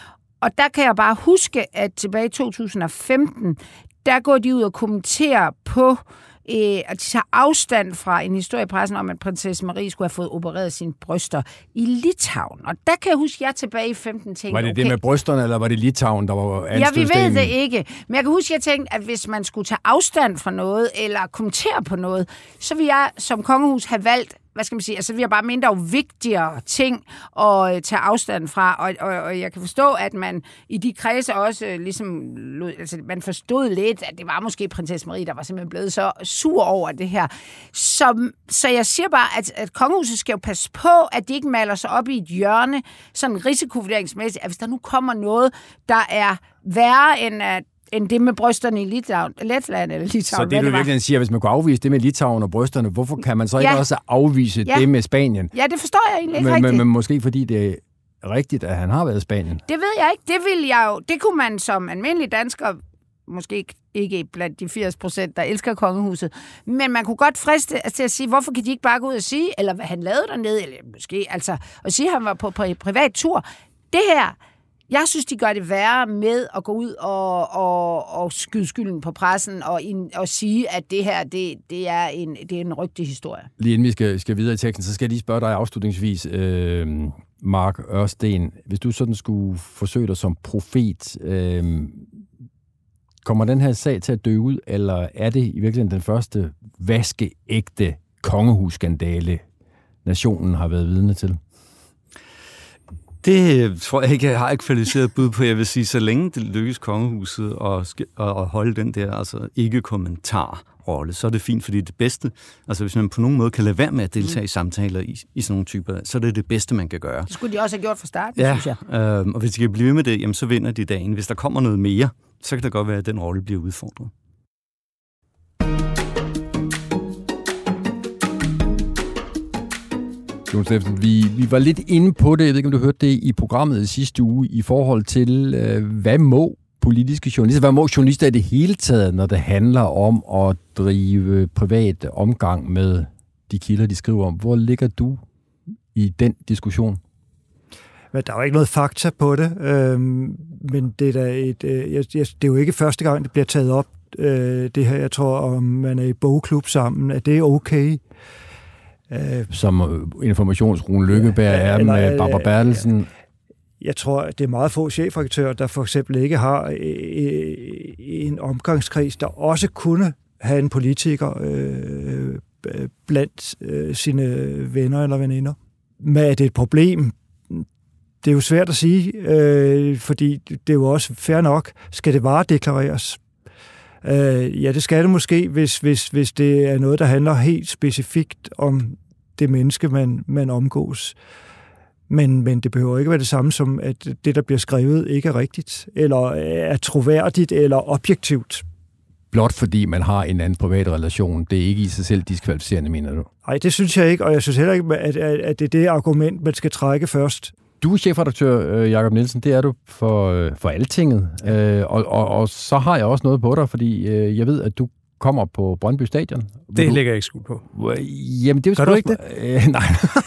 Og der kan jeg bare huske, at tilbage i to tusind og femten, der går de ud og kommenterer på... at de tager afstand fra en historie i pressen om, at prinsesse Marie skulle have fået opereret sine bryster i Litauen. Og der kan jeg huske, at jeg tilbage i femten tænkte... Var det okay, det med brysterne, eller var det Litauen, der var anstødstenen? Ja, vi ved det ikke. Men jeg kan huske, at jeg tænkte, at hvis man skulle tage afstand fra noget, eller kommentere på noget, så ville jeg som kongehus have valgt, hvad skal man sige, altså vi har bare mindre vigtigere ting at tage afstand fra, og, og, og jeg kan forstå, at man i de kredse også ligesom, altså man forstod lidt, at det var måske prinsesse Marie, der var simpelthen blevet så sur over det her. Så, så jeg siger bare, at, at kongehuset skal jo passe på, at de ikke maler sig op i et hjørne, sådan risikovurderingsmæssigt, at hvis der nu kommer noget, der er værre end at end det med brysterne i Litauen, Letland eller Litauen. Så det, du virkelig siger, hvis man kunne afvise det med Litauen og brysterne, hvorfor kan man så ikke ja. også afvise ja. det med Spanien? Ja, det forstår jeg egentlig ikke men, rigtigt. Men, men måske fordi det er rigtigt, at han har været i Spanien. Det ved jeg ikke. Det vil jeg jo. Det kunne man som almindelig dansker, måske ikke blandt de firs procent, der elsker kongehuset, men man kunne godt friste til at sige, hvorfor kan de ikke bare gå ud og sige, eller hvad han lavede dernede, eller måske altså, at sige, at han var på, på privat tur. Det her, jeg synes, de gør det værre med at gå ud og, og, og skyde skylden på pressen og, in, og sige, at det her, det, det er en, det er en rygtig historie. Lige inden vi skal, skal videre i teksten, så skal jeg lige spørge dig afslutningsvis, øh, Mark Ørsten. Hvis du sådan skulle forsøge dig som profet, øh, kommer den her sag til at dø ud, eller er det i virkeligheden den første vaskeægte kongehusskandale, nationen har været vidne til? Det tror jeg ikke, jeg har et kvalificeret bud på. Jeg vil sige, så længe det lykkes kongehuset at, at holde den der altså ikke-kommentar-rolle, så er det fint, fordi det bedste, altså hvis man på nogen måde kan lade være med at deltage i samtaler i, i sådan nogle typer, så er det det bedste, man kan gøre. Det skulle de også have gjort fra starten, ja, synes jeg. Øh, og hvis de kan blive ved med det, jamen, så vinder de dagen. Hvis der kommer noget mere, så kan det godt være, at den rolle bliver udfordret. Jon Steffensen, vi, vi var lidt inde på det, jeg ved ikke, om du hørte det i programmet i sidste uge, i forhold til, øh, hvad må politiske journalister, hvad må journalister i det hele taget, når det handler om at drive privat omgang med de kilder, de skriver om. Hvor ligger du i den diskussion? Men der er jo ikke noget fakta på det, øh, men det er, da et, øh, jeg, det er jo ikke første gang, det bliver taget op, øh, det her, jeg tror, om man er i bogklub sammen, at det er okay. Som informationsruen Lykkeberg er eller, med Barbara Bertelsen. Jeg tror, at det er meget få chefredaktører, der for eksempel ikke har en omgangskreds, der også kunne have en politiker øh, blandt øh, sine venner eller veninder. Men er det et problem? det er jo svært at sige, øh, fordi det er jo også fair nok. Skal det varedeklareres? Øh, ja, det skal det måske, hvis, hvis, hvis det er noget, der handler helt specifikt om det menneske, man, man omgås. Men, men det behøver ikke være det samme som, at det, der bliver skrevet, ikke er rigtigt, eller er troværdigt, eller objektivt. Blot fordi man har en anden privat relation. Det er ikke i sig selv diskvalificerende, mener du? Nej, det synes jeg ikke, og jeg synes heller ikke, at, at det er det argument, man skal trække først. Du er chefredaktør, Jakob Nielsen, det er du for, for Altinget, øh, og, og, og så har jeg også noget på dig, fordi øh, jeg ved, at du kommer på Brøndby Stadion. Det du... lægger jeg ikke skud på. Jamen, det er jo gør du ikke det? Øh, nej.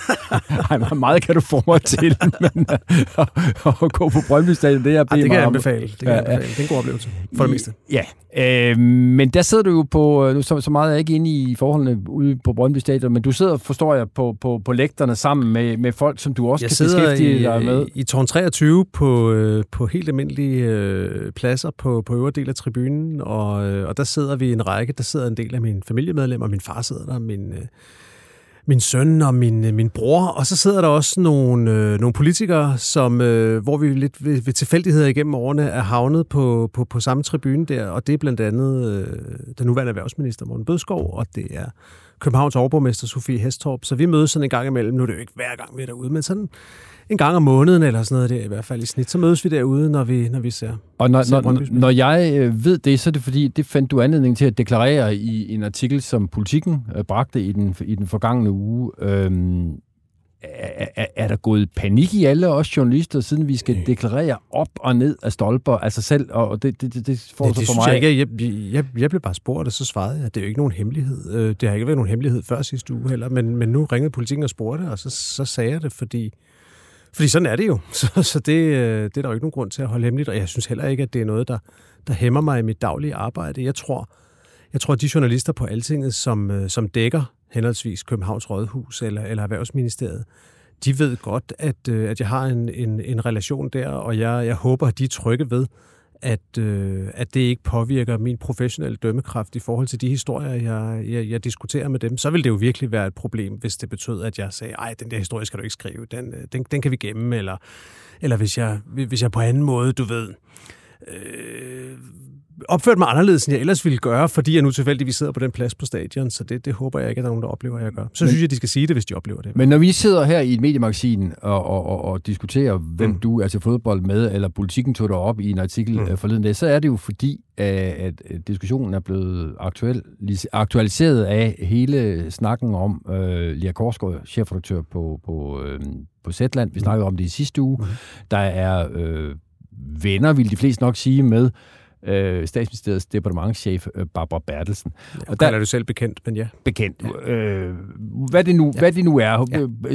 nej, meget kan du få mig til, men at, at gå på Brøndby Stadion, det er ja, det kan jeg anbefale. Det kan jeg anbefale. Det er en god oplevelse, for det meste. Ja, øh, men der sidder du jo på, nu så, så meget er jeg ikke inde i forholdene ude på Brøndby Stadion, men du sidder, forstår jeg, på, på, på lægterne sammen med, med folk, som du også jeg kan beskæftige i, dig med. i tårn treogtyve på, øh, på helt almindelige øh, pladser på, på øvre del af tribunen, og, øh, og der sidder vi en række, der sidder en del af mine familiemedlemmer, min far sidder der, min... Øh, min søn og min, min bror, og så sidder der også nogle, øh, nogle politikere, som, øh, hvor vi lidt ved, ved tilfældigheder igennem årene er havnet på, på, på samme tribune der, og det er blandt andet øh, den nuværende erhvervsminister Morten Bødskov, og det er Københavns overborgmester Sofie Hestorp, så vi mødes sådan en gang imellem. Nu er det jo ikke hver gang, vi er derude, men sådan en gang om måneden eller sådan noget der, i hvert fald i snit, så mødes vi derude, når vi, når vi ser. Og når, ser når, når jeg ved det, så er det fordi, det fandt du anledning til at deklarere i en artikel, som Politiken øh, bragte i den, i den forgangne uge. Øhm, er, er, er der gået panik i alle os journalister, siden vi skal deklarere op og ned af stolper, altså selv, og det, det, det, det får ja, så det for synes mig... Jeg, ikke, jeg, jeg, jeg blev bare spurgt, og så svarede jeg, at det er jo ikke nogen hemmelighed. Det har ikke været nogen hemmelighed før sidste uge heller, men, men nu ringede Politiken og spurgte, og så, så sagde jeg det, fordi... Fordi sådan er det jo, så, så det, det er der jo ikke nogen grund til at holde hemmeligt, og jeg synes heller ikke, at det er noget, der, der hæmmer mig i mit daglige arbejde. Jeg tror, jeg tror at de journalister på Altinget, som, som dækker henholdsvis Københavns Rådhus eller, eller Erhvervsministeriet, de ved godt, at, at jeg har en, en, en relation der, og jeg, jeg håber, at de er trygge ved, at, øh, at det ikke påvirker min professionelle dømmekraft i forhold til de historier, jeg, jeg, jeg diskuterer med dem. Så vil det jo virkelig være et problem, hvis det betød, at jeg sagde, ej, den der historie skal du ikke skrive, den, den, den kan vi gemme, eller, eller hvis, jeg, hvis jeg på anden måde, du ved, øh, opførte mig anderledes, end jeg ellers ville gøre, fordi jeg nu tilfældigvis sidder på den plads på stadion, så det, det håber jeg ikke, at der er nogen, der oplever, at jeg gør. Så men, synes jeg, de skal sige det, hvis de oplever det. Men når vi sidder her i et mediemagasin og, og, og, og diskuterer, hvem mm. du er til fodbold med, eller Politikken tog dig op i en artikel mm. forleden dag, så er det jo fordi, at diskussionen er blevet aktuel, aktualiseret af hele snakken om øh, Lea Korsgaard, chefredaktør på, på, øh, på Zetland. Vi snakkede om det i sidste uge. Mm. Der er øh, venner, vil de fleste nok sige, med Øh, Statsministeriets departementschef øh, Barbara Bertelsen. Jeg og der er du selv bekendt, men ja. Bekendt. Ja. Øh, hvad, det nu, ja. hvad det nu er.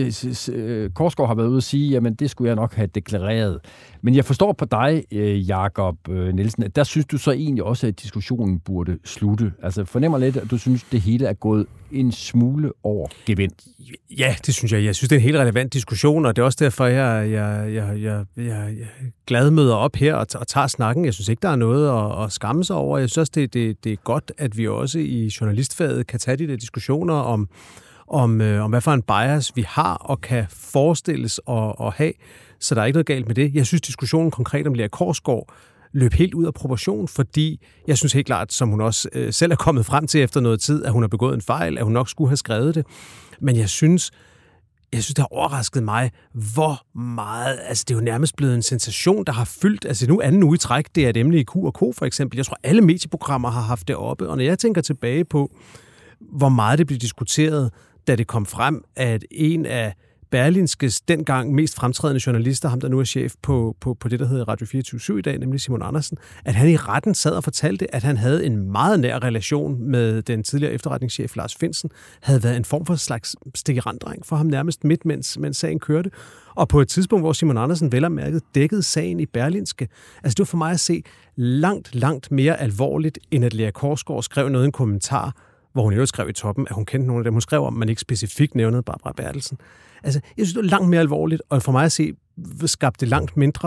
Ja. Korsgaard har været ude at sige, jamen det skulle jeg nok have deklareret. Men jeg forstår på dig, Jakob Nielsen, at der synes du så egentlig også, at diskussionen burde slutte. Altså fornemmer lidt, at du synes, at det hele er gået en smule over gevind. Ja, det synes jeg. Jeg synes, det er en helt relevant diskussion, og det er også derfor, jeg, jeg, jeg, jeg, jeg, jeg glad møder op her og, og tager snakken. Jeg synes ikke, der er noget at, at skamme sig over. Jeg synes, det, det, det er godt, at vi også i journalistfaget kan tage de der diskussioner om, om, øh, om hvad for en bias vi har og kan forestilles at, at have. Så der er ikke noget galt med det. Jeg synes, diskussionen konkret om Lea Korsgaard løb helt ud af proportion, fordi jeg synes helt klart, som hun også øh, selv er kommet frem til efter noget tid, at hun har begået en fejl, at hun nok skulle have skrevet det. Men jeg synes, jeg synes, det har overrasket mig, hvor meget, altså det er jo nærmest blevet en sensation, der har fyldt, altså nu anden uge i træk, det er et emne i Q og K for eksempel. Jeg tror, alle medieprogrammer har haft det oppe, og når jeg tænker tilbage på, hvor meget det blev diskuteret, da det kom frem, at en af Berlingskes dengang mest fremtrædende journalister, ham der nu er chef på, på, på det, der hedder Radio fireogtyve syv i dag, nemlig Simon Andersen, at han i retten sad og fortalte, at han havde en meget nær relation med den tidligere efterretningschef Lars Findsen, havde været en form for slags stikiranddreng for ham nærmest midt, mens, mens sagen kørte. Og på et tidspunkt, hvor Simon Andersen vel og mærket dækkede sagen i Berlingske, altså det var for mig at se langt, langt mere alvorligt, end at Lea Korsgaard skrev noget i en kommentar, hvor hun jo skrev i toppen, at hun kendte nogle af dem. Hun skrev om, at man ikke specifikt nævnede Barbara Bertelsen. Altså, jeg synes, det var langt mere alvorligt, og for mig at se, skabte det langt mindre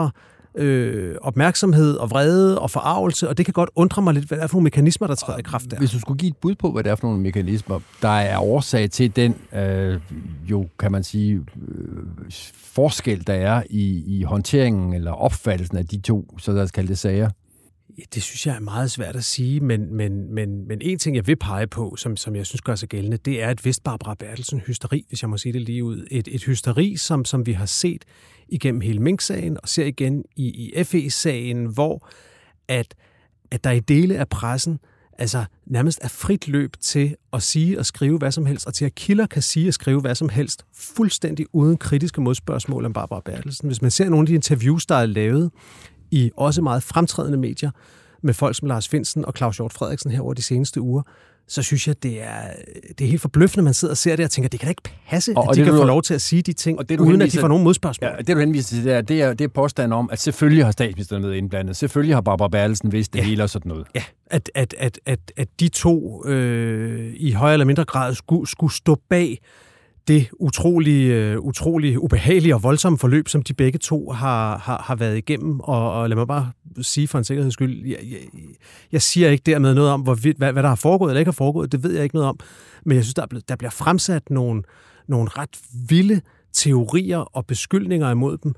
øh, opmærksomhed og vrede og forarvelse, og det kan godt undre mig lidt, hvad det er for nogle mekanismer, der træder i kraft der. Hvis du skulle give et bud på, hvad det er for nogle mekanismer, der er årsag til den, øh, jo kan man sige, øh, forskel, der er i, i håndteringen eller opfattelsen af de to, så lad os kalde det sager. Det synes jeg er meget svært at sige, men, men, men, men en ting, jeg vil pege på, som, som jeg synes gør sig gældende, det er et vist Barbara Bertelsen-hysteri, hvis jeg må sige det lige ud. Et, et hysteri, som, som vi har set igennem hele Mink-sagen, og ser igen i, i F E-sagen, hvor at, at der i dele af pressen altså nærmest er frit løb til at sige og skrive hvad som helst, og til at kilder kan sige og skrive hvad som helst, fuldstændig uden kritiske modspørgsmål om Barbara Bertelsen. Hvis man ser nogle af de interviews, der er lavet i også meget fremtrædende medier, med folk som Lars Findsen og Claus Hjort Frederiksen her over de seneste uger, så synes jeg, det er, det er helt forbløffende, man sidder og ser det og tænker, det kan da ikke passe, og, at og de det, kan du, få lov til at sige de ting, og det, uden henviser, at de får nogen modspørgsmål. Ja, det, du henviser til, det er, det er, det er påstanden om, at selvfølgelig har statsministeren med indblandet, selvfølgelig har Barbara Bertelsen vidst det ja. hele og sådan noget. Ja, at, at, at, at, at de to øh, i højere eller mindre grad skulle, skulle stå bag det utrolig, uh, utrolig ubehagelige og voldsomme forløb, som de begge to har, har, har været igennem. Og, og lad mig bare sige for en sikkerheds skyld, jeg, jeg, jeg siger ikke dermed noget om, hvor, hvad, hvad der har foregået eller ikke har foregået, det ved jeg ikke noget om. Men jeg synes, der, der bliver fremsat nogle, nogle ret vilde teorier og beskyldninger imod dem,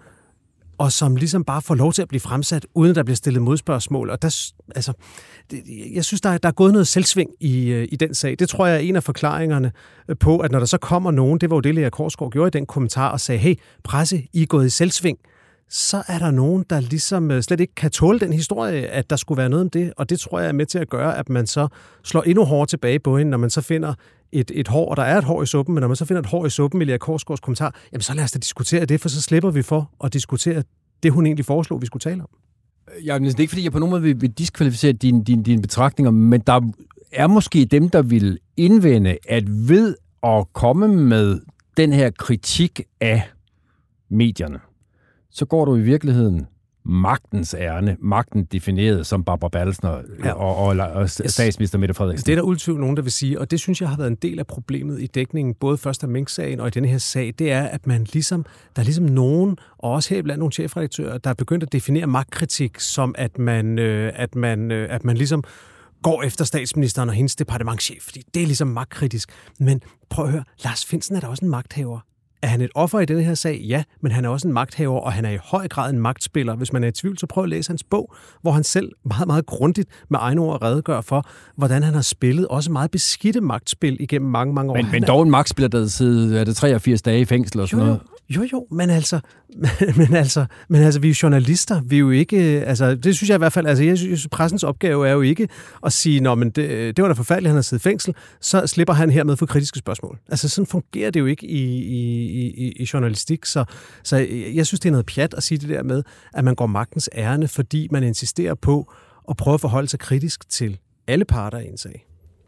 og som ligesom bare får lov til at blive fremsat, uden at der bliver stillet modspørgsmål. Og der, altså, det, jeg synes, der er, der er gået noget selvsving i, i den sag. Det tror jeg er en af forklaringerne på, at når der så kommer nogen, det var jo det, Lea Korsgaard gjorde i den kommentar, og sagde, hey, presse, I er gået i selvsving, så er der nogen, der ligesom slet ikke kan tåle den historie, at der skulle være noget om det, og det tror jeg er med til at gøre, at man så slår endnu hårdere tilbage på hende, når man så finder et, et hår, og der er et hår i suppen, men når man så finder et hår i suppen i Lea Korsgaards kommentar, jamen så lad os da diskutere det, for så slipper vi for at diskutere det, hun egentlig foreslog, vi skulle tale om. Ja, men det er ikke, fordi jeg på nogen måde vil, vil diskvalificere dine din, din betragtninger, men der er måske dem, der vil indvende, at ved at komme med den her kritik af medierne, så går du i virkeligheden magtens ærne, magten defineret som Barbara Bertelsen og, ja. og, og, og statsminister Mette Frederiksen. Det er der ultvivl nogen, der vil sige, og det synes jeg har været en del af problemet i dækningen, både først af Mink-sagen og i denne her sag, det er, at man ligesom, der er ligesom nogen, og også her blandt nogle chefredaktører, der er begyndt at definere magtkritik som, at man, øh, at man, øh, at man ligesom går efter statsministeren og hendes departementschef, fordi det er ligesom magtkritisk. Men prøv at høre, Lars Findsen er da også en magthaver. Er han et offer i denne her sag? Ja, men han er også en magthaver, og han er i høj grad en magtspiller. Hvis man er i tvivl, så prøv at læse hans bog, hvor han selv meget, meget grundigt med egne ord redegør for, hvordan han har spillet også meget beskidte magtspil igennem mange, mange år. Men, men dog en magtspiller, der sidder er det treogfirs dage i fængsel og sådan jo, noget. Jo, jo, men altså, men altså, men altså, vi er jo journalister, vi er jo ikke, altså, det synes jeg i hvert fald, altså, jeg synes, pressens opgave er jo ikke at sige, nå, men det, det var da forfærdeligt, han har siddet i fængsel, så slipper han hermed for kritiske spørgsmål. Altså, sådan fungerer det jo ikke i, i, i, i journalistik, så, så jeg synes, det er noget pjat at sige det der med, at man går magtens ærne, fordi man insisterer på at prøve at forholde sig kritisk til alle parter i en sag.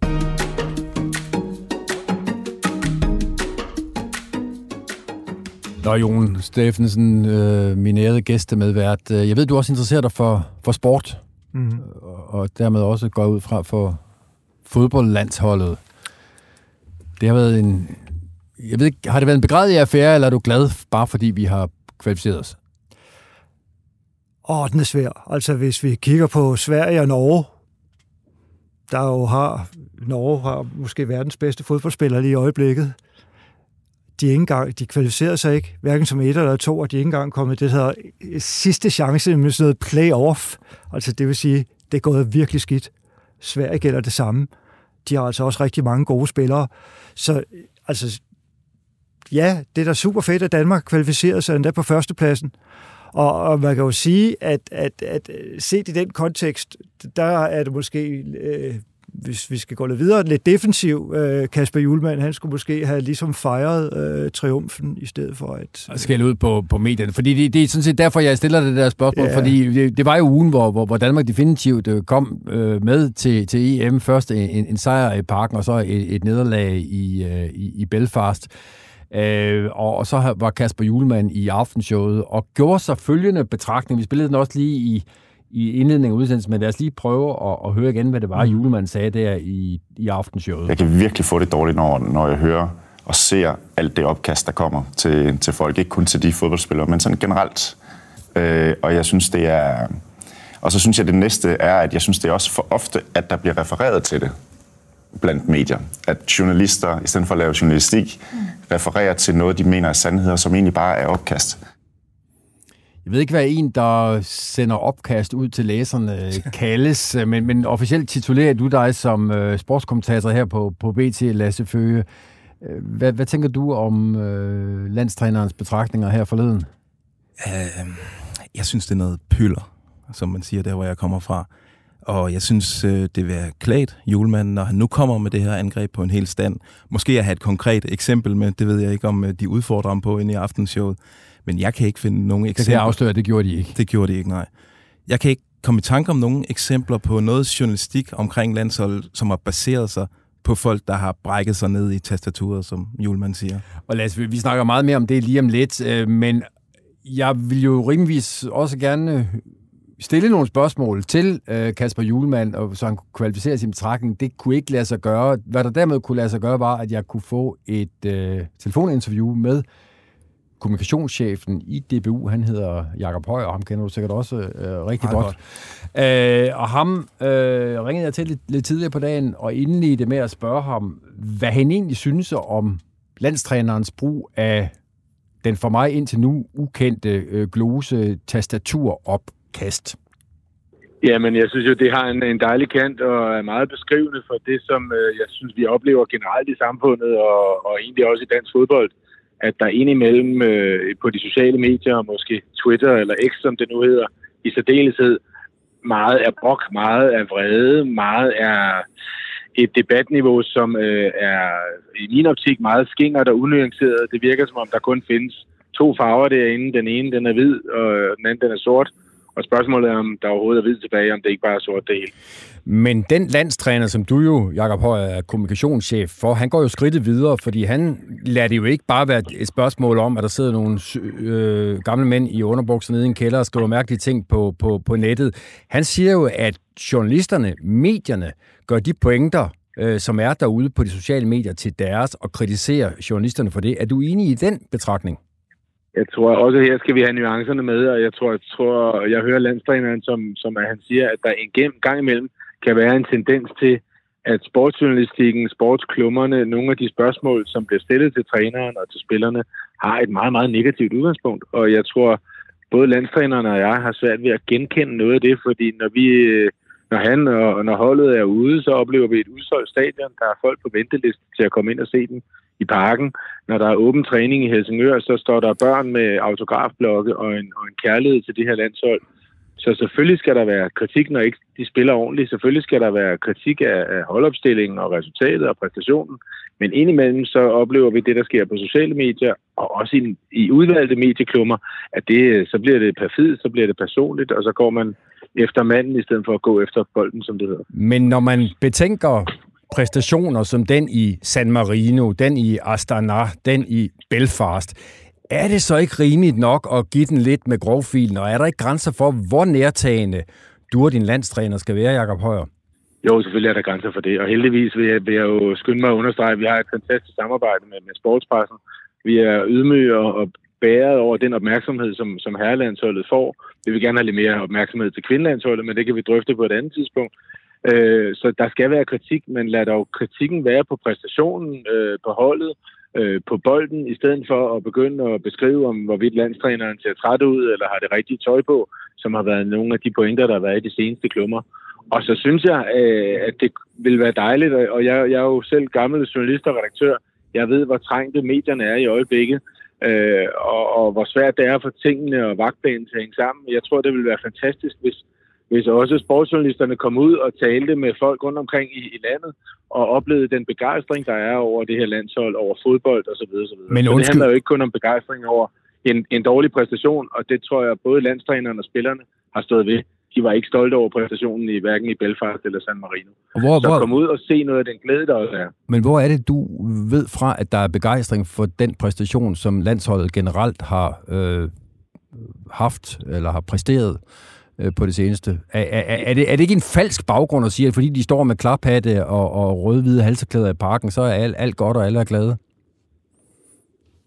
Nå, Jon Steffensen, øh, min ærede gæstemedvært. Jeg ved, du også interesserer dig for, for sport, mm. og dermed også går ud fra for fodboldlandsholdet. Det har været en... Jeg ved ikke, har det været en begrædelig affære, eller er du glad, bare fordi vi har kvalificeret os? Åh, den er svær. Altså, hvis vi kigger på Sverige og Norge, der jo har... Norge har måske verdens bedste fodboldspillere lige i øjeblikket. De, ikke engang, de kvalificerede sig ikke, hverken som et eller to, og de er ikke engang kommet det her sidste chance med sådan noget play-off. Altså det vil sige, det er gået virkelig skidt. Sverige gælder det samme. De har altså også rigtig mange gode spillere. Så altså, ja, det er da super fedt, at Danmark kvalificerede sig endda på førstepladsen. Og, og man kan jo sige, at, at, at set i den kontekst, der er det måske... Øh, hvis vi skal gå lidt videre, lidt defensiv, øh, Kasper Hjulmand, han skulle måske have ligesom fejret øh, triumfen, i stedet for at... Øh... Skælde ud på, på medierne, fordi det, det er sådan set derfor, jeg stiller det der spørgsmål, ja. fordi det, det var jo ugen, hvor, hvor, hvor Danmark definitivt kom øh, med til, til E M. Først en, en sejr i Parken, og så et, et nederlag i, øh, i, i Belfast. Øh, og, og så var Kasper Hjulmand i aftenshowet, og gjorde sig følgende betragtning. Vi spillede den også lige i i indledningen af udsendelsen, men lad os lige prøve at, at høre igen, hvad det var, Hjulmand sagde der i, i aftenshowet. Jeg kan virkelig få det dårligt, når, når jeg hører og ser alt det opkast, der kommer til, til folk. Ikke kun til de fodboldspillere, men sådan generelt Øh, og jeg synes, det er... Og så synes jeg, det næste er, at jeg synes, det er også for ofte, at der bliver refereret til det blandt medier. At journalister, i stedet for at lave journalistik, mm. refererer til noget, de mener er sandheder, som egentlig bare er opkast. Jeg ved ikke, hvad en, der sender opkast ud til læserne, kaldes, men, men officielt titulerer du dig som øh, sportskommentator her på, på B T, Lasse Føge. Hvad, hvad tænker du om øh, landstrænerens betragtninger her forleden? Uh, jeg synes, det er noget pylder, som man siger, der hvor jeg kommer fra. Og jeg synes, det vil være klædt julemanden, når han nu kommer med det her angreb på en hel stand. Måske jeg har et konkret eksempel med, det ved jeg ikke, om de udfordrer ham på inde i aftenshowet. Men jeg kan ikke finde nogen eksempler. Det kan jeg afsløre, det gjorde de ikke. Det gjorde de ikke, nej. Jeg kan ikke komme i tanke om nogen eksempler på noget journalistik omkring landsholdet, som har baseret sig på folk, der har brækket sig ned i tastaturet, som julemanden siger. Og lad os, vi snakker meget mere om det lige om lidt, men jeg vil jo rimeligvis også gerne stille nogle spørgsmål til Kasper Hjulmand, og så han kunne kvalificere sin betragtning. Det kunne ikke lade sig gøre. Hvad der dermed kunne lade sig gøre, var, at jeg kunne få et øh, telefoninterview med kommunikationschefen i D B U. Han hedder Jakob Højer, og ham kender du sikkert også øh, rigtig Ej, godt. godt. Øh, og ham øh, ringede jeg til lidt, lidt tidligere på dagen, og indledte med at spørge ham, hvad han egentlig synes om landstrænerens brug af den for mig indtil nu ukendte øh, glose tastaturopkast. Jamen, jeg synes jo, det har en, en dejlig kant og er meget beskrivende for det, som øh, jeg synes, vi oplever generelt i samfundet, og, og egentlig også i dansk fodbold, at der indimellem øh, på de sociale medier, måske Twitter eller X, som det nu hedder, i særdeleshed, meget er brok, meget er vrede, meget er et debatniveau, som øh, er i min optik meget skingert og unuanceret. Det virker som om, der kun findes to farver derinde. Den ene, den er hvid, og den anden, den er sort. Og spørgsmålet er, om der overhovedet er hvid tilbage, om det ikke bare er sort det hele. Men den landstræner, som du jo, Jakob Højer, er kommunikationschef for, han går jo skridtet videre, fordi han lader det jo ikke bare være et spørgsmål om, at der sidder nogle øh, gamle mænd i underbukser nede i en kælder og skriver mærkelige ting på, på, på nettet. Han siger jo, at journalisterne, medierne, gør de pointer, øh, som er derude på de sociale medier, til deres, og kritiserer journalisterne for det. Er du enig i den betragtning? Jeg tror også, her skal vi have nuancerne med, og jeg tror, jeg, tror, jeg hører landstræneren, som, som han siger, at der en gang imellem kan være en tendens til, at sportsjournalistikken, sportsklummerne, nogle af de spørgsmål, som bliver stillet til træneren og til spillerne, har et meget, meget negativt udgangspunkt. Og jeg tror, både landstræneren og jeg har svært ved at genkende noget af det, fordi når vi, når han og når holdet er ude, så oplever vi et udsolgt stadion. Der er folk på venteliste til at komme ind og se dem i parken. Når der er åben træning i Helsingør, så står der børn med autografblokke og en, og en kærlighed til det her landshold. Så selvfølgelig skal der være kritik, når ikke de spiller ordentligt. Selvfølgelig skal der være kritik af, af holdopstillingen og resultatet og præstationen. Men indimellem så oplever vi det, der sker på sociale medier, og også i, i udvalgte medieklummer, at det, så bliver det perfidt, så bliver det personligt, og så går man efter manden i stedet for at gå efter bolden, som det hedder. Men når man betænker præstationer som den i San Marino, den i Astana, den i Belfast, er det så ikke rimeligt nok at give den lidt med grovfilen, og er der ikke grænser for, hvor nærtagende du og din landstræner skal være, Jakob Højer? Jo, selvfølgelig er der grænser for det, og heldigvis vil jeg, vil jeg jo skynde mig at understrege, at vi har et fantastisk samarbejde med, med sportspressen. Vi er ydmyge og, og bæret over den opmærksomhed, som, som herrelandsholdet får. Vi vil gerne have lidt mere opmærksomhed til kvindelandsholdet, men det kan vi drøfte på et andet tidspunkt. Øh, så der skal være kritik, men lad dog kritikken være på præstationen, øh, på holdet, øh, på bolden, i stedet for at begynde at beskrive, om hvorvidt landstræneren ser træt ud, eller har det rigtige tøj på, som har været nogle af de pointer, der har været i de seneste klummer. Og så synes jeg, øh, at det vil være dejligt, og jeg, jeg er jo selv gammel journalist og redaktør. Jeg ved, hvor trængte medierne er i øjeblikket, øh, og, og hvor svært det er for tingene og vagtbanen til at hænge sammen. Jeg tror, det vil være fantastisk, hvis Hvis også sportsjournalisterne kom ud og talte med folk rundt omkring i, i landet, og oplevede den begejstring, der er over det her landshold, over fodbold osv. osv. Men så det handler jo ikke kun om begejstring over en, en dårlig præstation, og det tror jeg både landstrænerne og spillerne har stået ved. De var ikke stolte over præstationen i hverken i Belfast eller San Marino. Hvor, så hvor... kom ud og se noget af den glæde, der også er. Men hvor er det, du ved fra, at der er begejstring for den præstation, som landsholdet generelt har øh, haft eller har præsteret på det seneste? Er, er, er, det, er det ikke en falsk baggrund at sige, at fordi de står med klaphatte og, og røde-hvide halseklæder i parken, så er alt, alt godt, og alle er glade?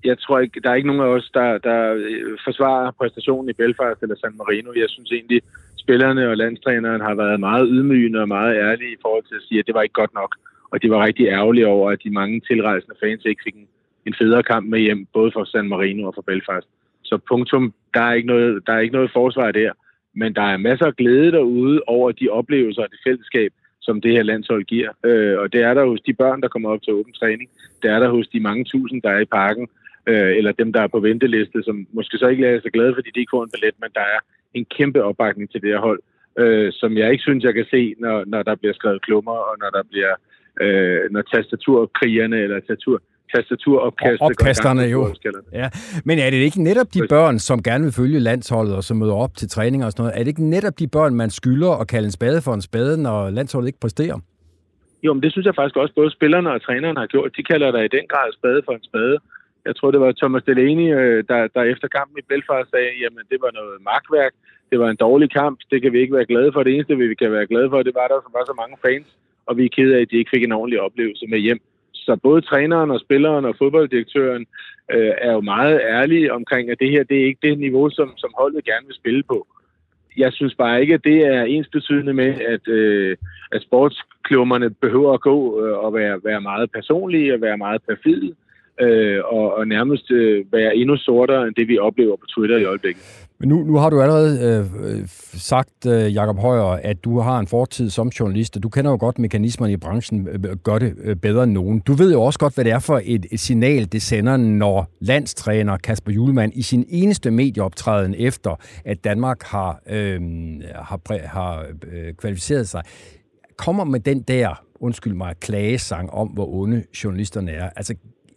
jeg tror ikke, der er ikke nogen af os, der, der forsvarer præstationen i Belfast eller San Marino. Jeg synes egentlig, spillerne og landstræneren har været meget ydmygende og meget ærlige i forhold til at sige, at det var ikke godt nok. Og de var rigtig ærgerlige over, at de mange tilrejsende fans ikke fik en, en federe kamp med hjem, både for San Marino og for Belfast. Så punktum, der er ikke noget, der er ikke noget forsvar der. Men der er masser af glæde derude over de oplevelser og det fællesskab, som det her landshold giver. Øh, og det er der hos de børn, der kommer op til åben træning. Det er der hos de mange tusind, der er i parken. Øh, eller dem, der er på venteliste, som måske så ikke er så glade, fordi de ikke får en billet, men der er en kæmpe opbakning til det her hold, øh, som jeg ikke synes, jeg kan se, når, når der bliver skrevet klummer, og når der bliver øh, når tastaturkrigerne eller tastatur tastaturopkastet. Opkasterne jo. Ja. Men er det ikke netop de børn, som gerne vil følge landsholdet, og som møder op til træninger og sådan noget, er det ikke netop de børn, man skylder at kalde en spade for en spade, når landsholdet ikke præsterer? Jo, men det synes jeg faktisk også, både spillerne og trænerne har gjort. De kalder der i den grad spade for en spade. Jeg tror, det var Thomas Delaney, der, der efter kampen i Belfast sagde, jamen det var noget magtværk, det var en dårlig kamp, det kan vi ikke være glade for. Det eneste, vi kan være glade for, det var, der var så mange fans, og vi er kede af, at de ikke fik en ordentlig oplevelse med hjem. Så både træneren og spilleren og fodbolddirektøren øh, er jo meget ærlige omkring, at det her, det er ikke det niveau, som, som holdet gerne vil spille på. Jeg synes bare ikke, at det er ensbetydende med, at, øh, at sportsklubberne behøver at gå øh, og være, være meget personlige og være meget perfide. Øh, og, og nærmest øh, være endnu sortere end det, vi oplever på Twitter i øjeblikket. Men nu, nu har du allerede øh, sagt, øh, Jakob Højer, at du har en fortid som journalist, og du kender jo godt mekanismerne i branchen, øh, gør det øh, bedre end nogen. Du ved jo også godt, hvad det er for et, et signal, det sender, når landstræner Kasper Hjulmand i sin eneste medieoptræden efter, at Danmark har, øh, har, præ, har øh, kvalificeret sig, kommer med den der, undskyld mig, klagesang om, hvor onde journalisterne er. Altså,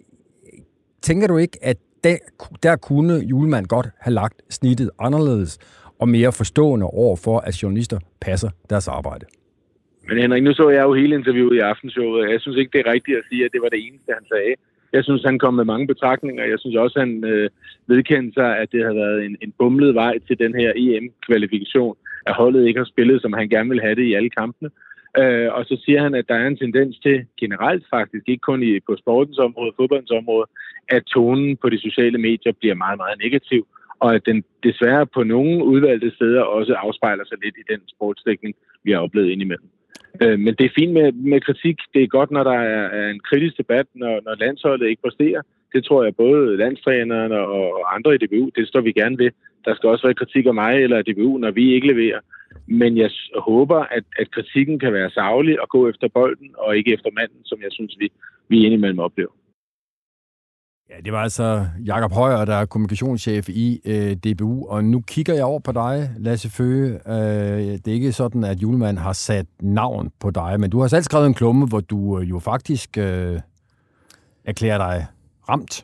tænker du ikke, at der, der kunne Hjulmand godt have lagt snittet anderledes og mere forstående over for, at journalister passer deres arbejde? Men Henrik, nu så jeg jo hele interviewet i Aftenshowet. Jeg synes ikke, det er rigtigt at sige, at det var det eneste, han sagde. Jeg synes, han kom med mange betragtninger. Jeg synes også, han øh, vedkendte sig, at det har været en, en bumlet vej til den her E M-kvalifikation, at holdet ikke har spillet, som han gerne vil have det i alle kampene. Uh, og så siger han, at der er en tendens til generelt faktisk, ikke kun i, på sportens område, fodboldens område, at tonen på de sociale medier bliver meget, meget negativ, og at den desværre på nogle udvalgte steder også afspejler sig lidt i den sportsdækning, vi har oplevet indimellem. Uh, men det er fint med, med kritik. Det er godt, når der er, er en kritisk debat, når, når landsholdet ikke præsterer. Det tror jeg både landstræneren og, og andre i D B U, det står vi gerne ved. Der skal også være kritik af mig eller D B U, når vi ikke leverer. Men jeg håber, at, at kritikken kan være saglig og gå efter bolden, og ikke efter manden, som jeg synes, vi, vi indimellem oplever. Ja, det var altså Jakob Højer, der er kommunikationschef i øh, D B U, og nu kigger jeg over på dig, Lasse Føge. Øh, det er ikke sådan, at Hjulmand har sat navn på dig, men du har selv skrevet en klumme, hvor du øh, jo faktisk øh, erklærer dig ramt.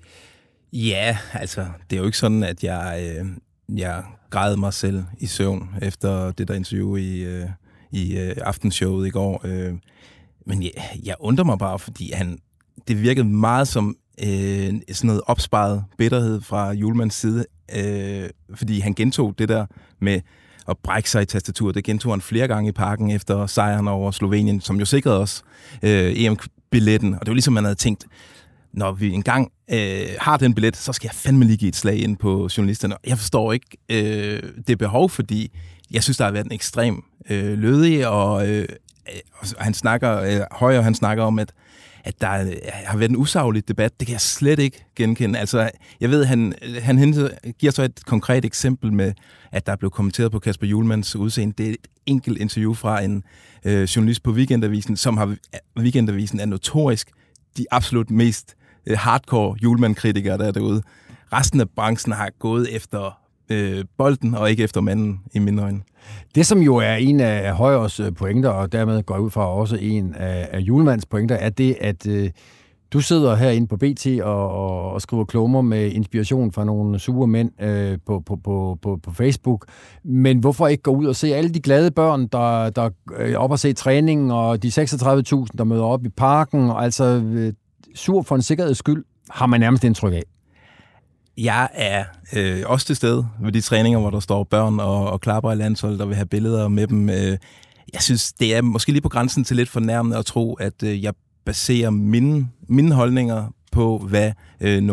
Ja, altså, det er jo ikke sådan, at jeg... Øh Jeg græd mig selv i søvn efter det der interview i, øh, i øh, aftenshowet i går. Øh, men jeg, jeg undrer mig bare, fordi han, det virkede meget som øh, sådan noget opsparet bitterhed fra Hjulmands side, øh, fordi han gentog det der med at brække sig i tastaturet. Det gentog han flere gange i parken efter sejren over Slovenien, som jo sikrede os øh, E M-billetten. Og det var ligesom, man havde tænkt, når vi engang øh, har den billet, så skal jeg fandme lige give et slag ind på journalisterne. Jeg forstår ikke øh, det behov, fordi jeg synes, der har været en ekstrem øh, lødig, og, øh, og han snakker, øh, Højer, han snakker om, at, at der øh, har været en usaglig debat. Det kan jeg slet ikke genkende. Altså, jeg ved, han, han henter, giver så et konkret eksempel med, at der blev kommenteret på Kasper Hjulmands udseende. Det er et enkelt interview fra en øh, journalist på Weekendavisen, som har Weekendavisen er notorisk de absolut mest hardcore Hjulmand-kritikere, der er derude. Resten af branchen har gået efter øh, bolden, og ikke efter manden, i mine øjne. Det, som jo er en af Højers pointer, og dermed går ud fra også en af, af Hjulmands pointer, er det, at øh, du sidder herinde på B T og, og, og skriver klummer med inspiration fra nogle sure mænd øh, på, på, på, på, på Facebook. Men hvorfor ikke gå ud og se alle de glade børn, der, der er op og se træningen, og de seksogtredive tusind, der møder op i parken, og altså... Øh, sur for en sikkerheds skyld, har man nærmest indtryk af. Jeg er øh, også til stede ved de træninger, hvor der står børn og, og klapper i landshold, der vil have billeder med dem. Øh, jeg synes, det er måske lige på grænsen til lidt fornærmende at tro, at øh, jeg baserer mine, mine holdninger på, hvad øh, nogle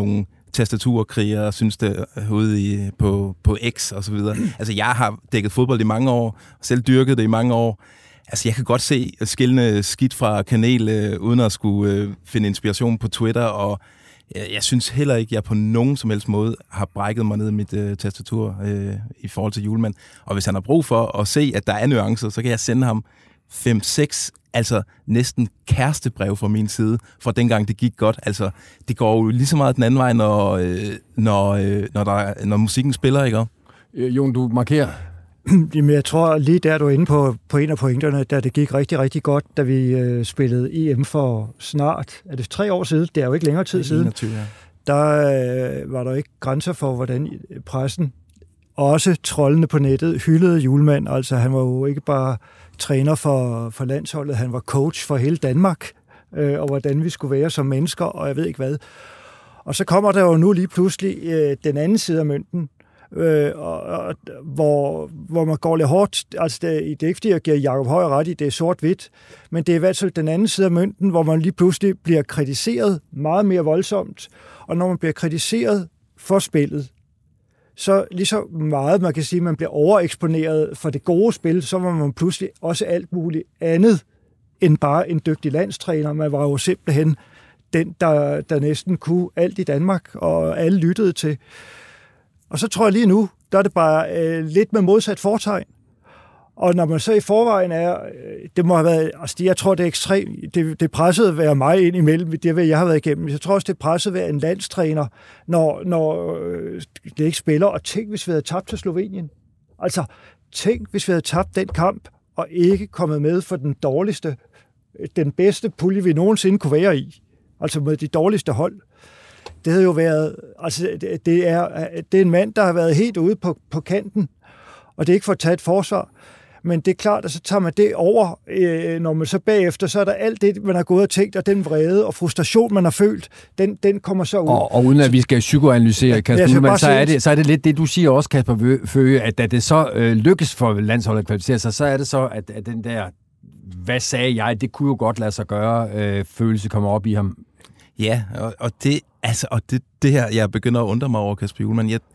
tastaturkriger og synes det ude i, på, på X og så videre. Altså, jeg har dækket fodbold i mange år, selv dyrket det i mange år. Altså, jeg kan godt se skillende skidt fra kanel, øh, uden at skulle øh, finde inspiration på Twitter, og jeg, jeg synes heller ikke, jeg på nogen som helst måde har brækket mig ned i mit øh, tastatur øh, i forhold til Hjulmand. Og hvis han har brug for at se, at der er nuancer, så kan jeg sende ham fem seks, altså næsten kærestebrev fra min side, fra dengang det gik godt. Altså, det går jo lige så meget den anden vej, når, øh, når, øh, når, der, når musikken spiller, ikke? Øh, Jon, du markerer. Jamen, jeg tror lige der, du er inde på, på en af pointerne, da det gik rigtig, rigtig godt, da vi øh, spillede E M for snart, er det tre år siden? Det er jo ikke længere tid siden. enogtyve, ja. Der øh, var der ikke grænser for, hvordan pressen, også troldene på nettet, hyldede Hjulmand. Altså, han var jo ikke bare træner for, for landsholdet, han var coach for hele Danmark, øh, og hvordan vi skulle være som mennesker, og jeg ved ikke hvad. Og så kommer der jo nu lige pludselig øh, den anden side af mønten, Øh, og, og, hvor, hvor man går lidt hårdt. Altså, det, det er ikke, fordi jeg giver Jacob Højer ret i, det er sort-hvidt, men det er i hvert fald den anden side af mønten, hvor man lige pludselig bliver kritiseret meget mere voldsomt. Og når man bliver kritiseret for spillet, så lige så meget, man kan sige, at man bliver overeksponeret for det gode spil, så var man pludselig også alt muligt andet end bare en dygtig landstræner. Man var jo simpelthen den, der, der næsten kunne alt i Danmark, og alle lyttede til. Og så tror jeg lige nu, der er det bare øh, lidt med modsat fortegn. Og når man så i forvejen er, øh, det må have været, altså jeg tror det er ekstremt, det, det pressede være mig ind imellem, det hvad jeg har været igennem. Jeg tror også, det pressede være en landstræner, når, når øh, det ikke spiller. Og tænk, hvis vi havde tabt til Slovenien. Altså, tænk, hvis vi havde tabt den kamp, og ikke kommet med for den dårligste, den bedste pulje, vi nogensinde kunne være i. Altså med de dårligste hold. Det havde jo været, altså det, det, er, det er en mand, der har været helt ude på, på kanten, og det er ikke for at tage et forsvar, men det er klart, at så tager man det over, øh, når man så bagefter, så er der alt det, man har gået og tænkt, og den vrede og frustration, man har følt, den, den kommer så ud. Og, og uden at vi skal psykoanalysere, Kasper, ja, men så er, det, så er det lidt det, du siger også, Kasper Føge, at da det så øh, lykkes for landsholdet at kvalificere sig, så er det så, at, at den der, hvad sagde jeg, det kunne jo godt lade sig gøre, øh, følelse kommer op i ham. Ja, og, og det altså og det det her jeg begynder at undre mig over, Kasper Hjulmand. Jeg,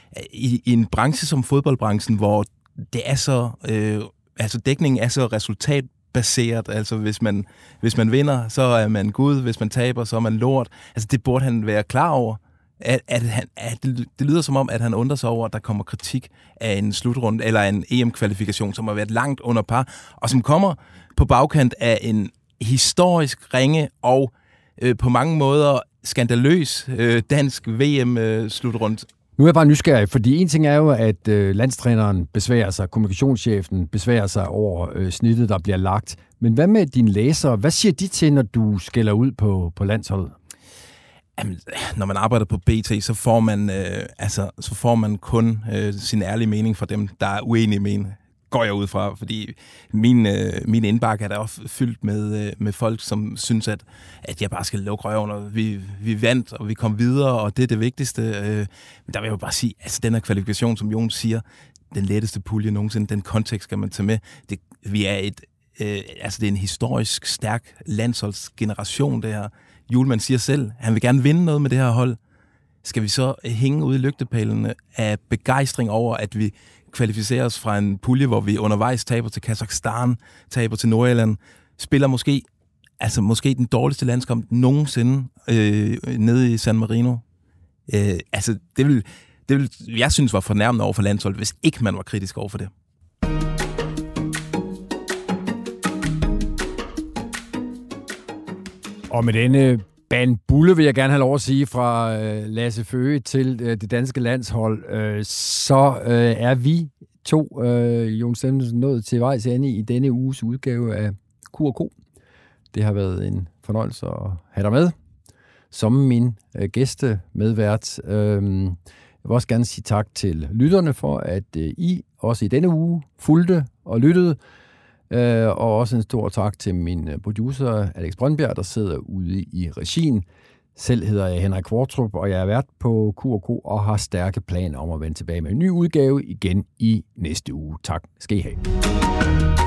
i, i en branche som fodboldbranchen, hvor det er så øh, altså dækningen er så resultatbaseret, altså hvis man hvis man vinder, så er man gud, hvis man taber, så er man lort. Altså det burde han være klar over. At, at han, at det, det lyder som om, at han undrer sig over, at der kommer kritik af en slutrunde eller en E M-kvalifikation, som har været langt under par, og som kommer på bagkant af en historisk ringe og øh, på mange måder skandaløs øh, dansk V M-slutrunde. Nu er jeg bare nysgerrig, fordi en ting er jo, at øh, landstræneren besværer sig, kommunikationschefen besværer sig over øh, snittet, der bliver lagt. Men hvad med dine læsere? Hvad siger de til, når du skælder ud på, på landsholdet? Jamen, når man arbejder på B T, så får man, øh, altså, så får man kun øh, sin ærlige mening fra dem, der er uenige med en, går jeg ud fra. Fordi min, øh, min indbakke er der også fyldt med, øh, med folk, som synes, at, at jeg bare skal lukke røven, og vi, vi vandt, og vi kom videre, og det er det vigtigste. Øh, men der vil jeg jo bare sige, altså den her kvalifikation, som Jon siger, den letteste pulje nogensinde, den kontekst skal man tage med. Det, vi er et, øh, altså det er en historisk stærk landsholdsgeneration, det her. Hjulmand siger selv, han vil gerne vinde noget med det her hold. Skal vi så hænge ude i lygtepælene af begejstring over, at vi kvalificerer os fra en pulje, hvor vi undervejs taber til Kazakhstan, taber til Nordirland, spiller måske, altså måske den dårligste landskamp nogensinde øh, nede i San Marino. Øh, altså det vil, det vil, jeg synes var fornærmende over for landsholdet, hvis ikke man var kritisk over for det. Og med denne bandbulle, vil jeg gerne have lov at sige, fra øh, Lasse Føge til øh, det danske landshold, øh, så øh, er vi to, øh, Jon Steffensen, nået til vejs ende i denne uges udgave af Q og K. Det har været en fornøjelse at have dig med som min øh, gæste medvært. Øh, jeg vil også gerne sige tak til lytterne for, at øh, I også i denne uge fulgte og lyttede. Uh, og også en stor tak til min producer, Alex Brøndbjerg, der sidder ude i regien. Selv hedder jeg Henrik Kvartrup, og jeg er vært på Q og K og har stærke planer om at vende tilbage med en ny udgave igen i næste uge. Tak skal I have.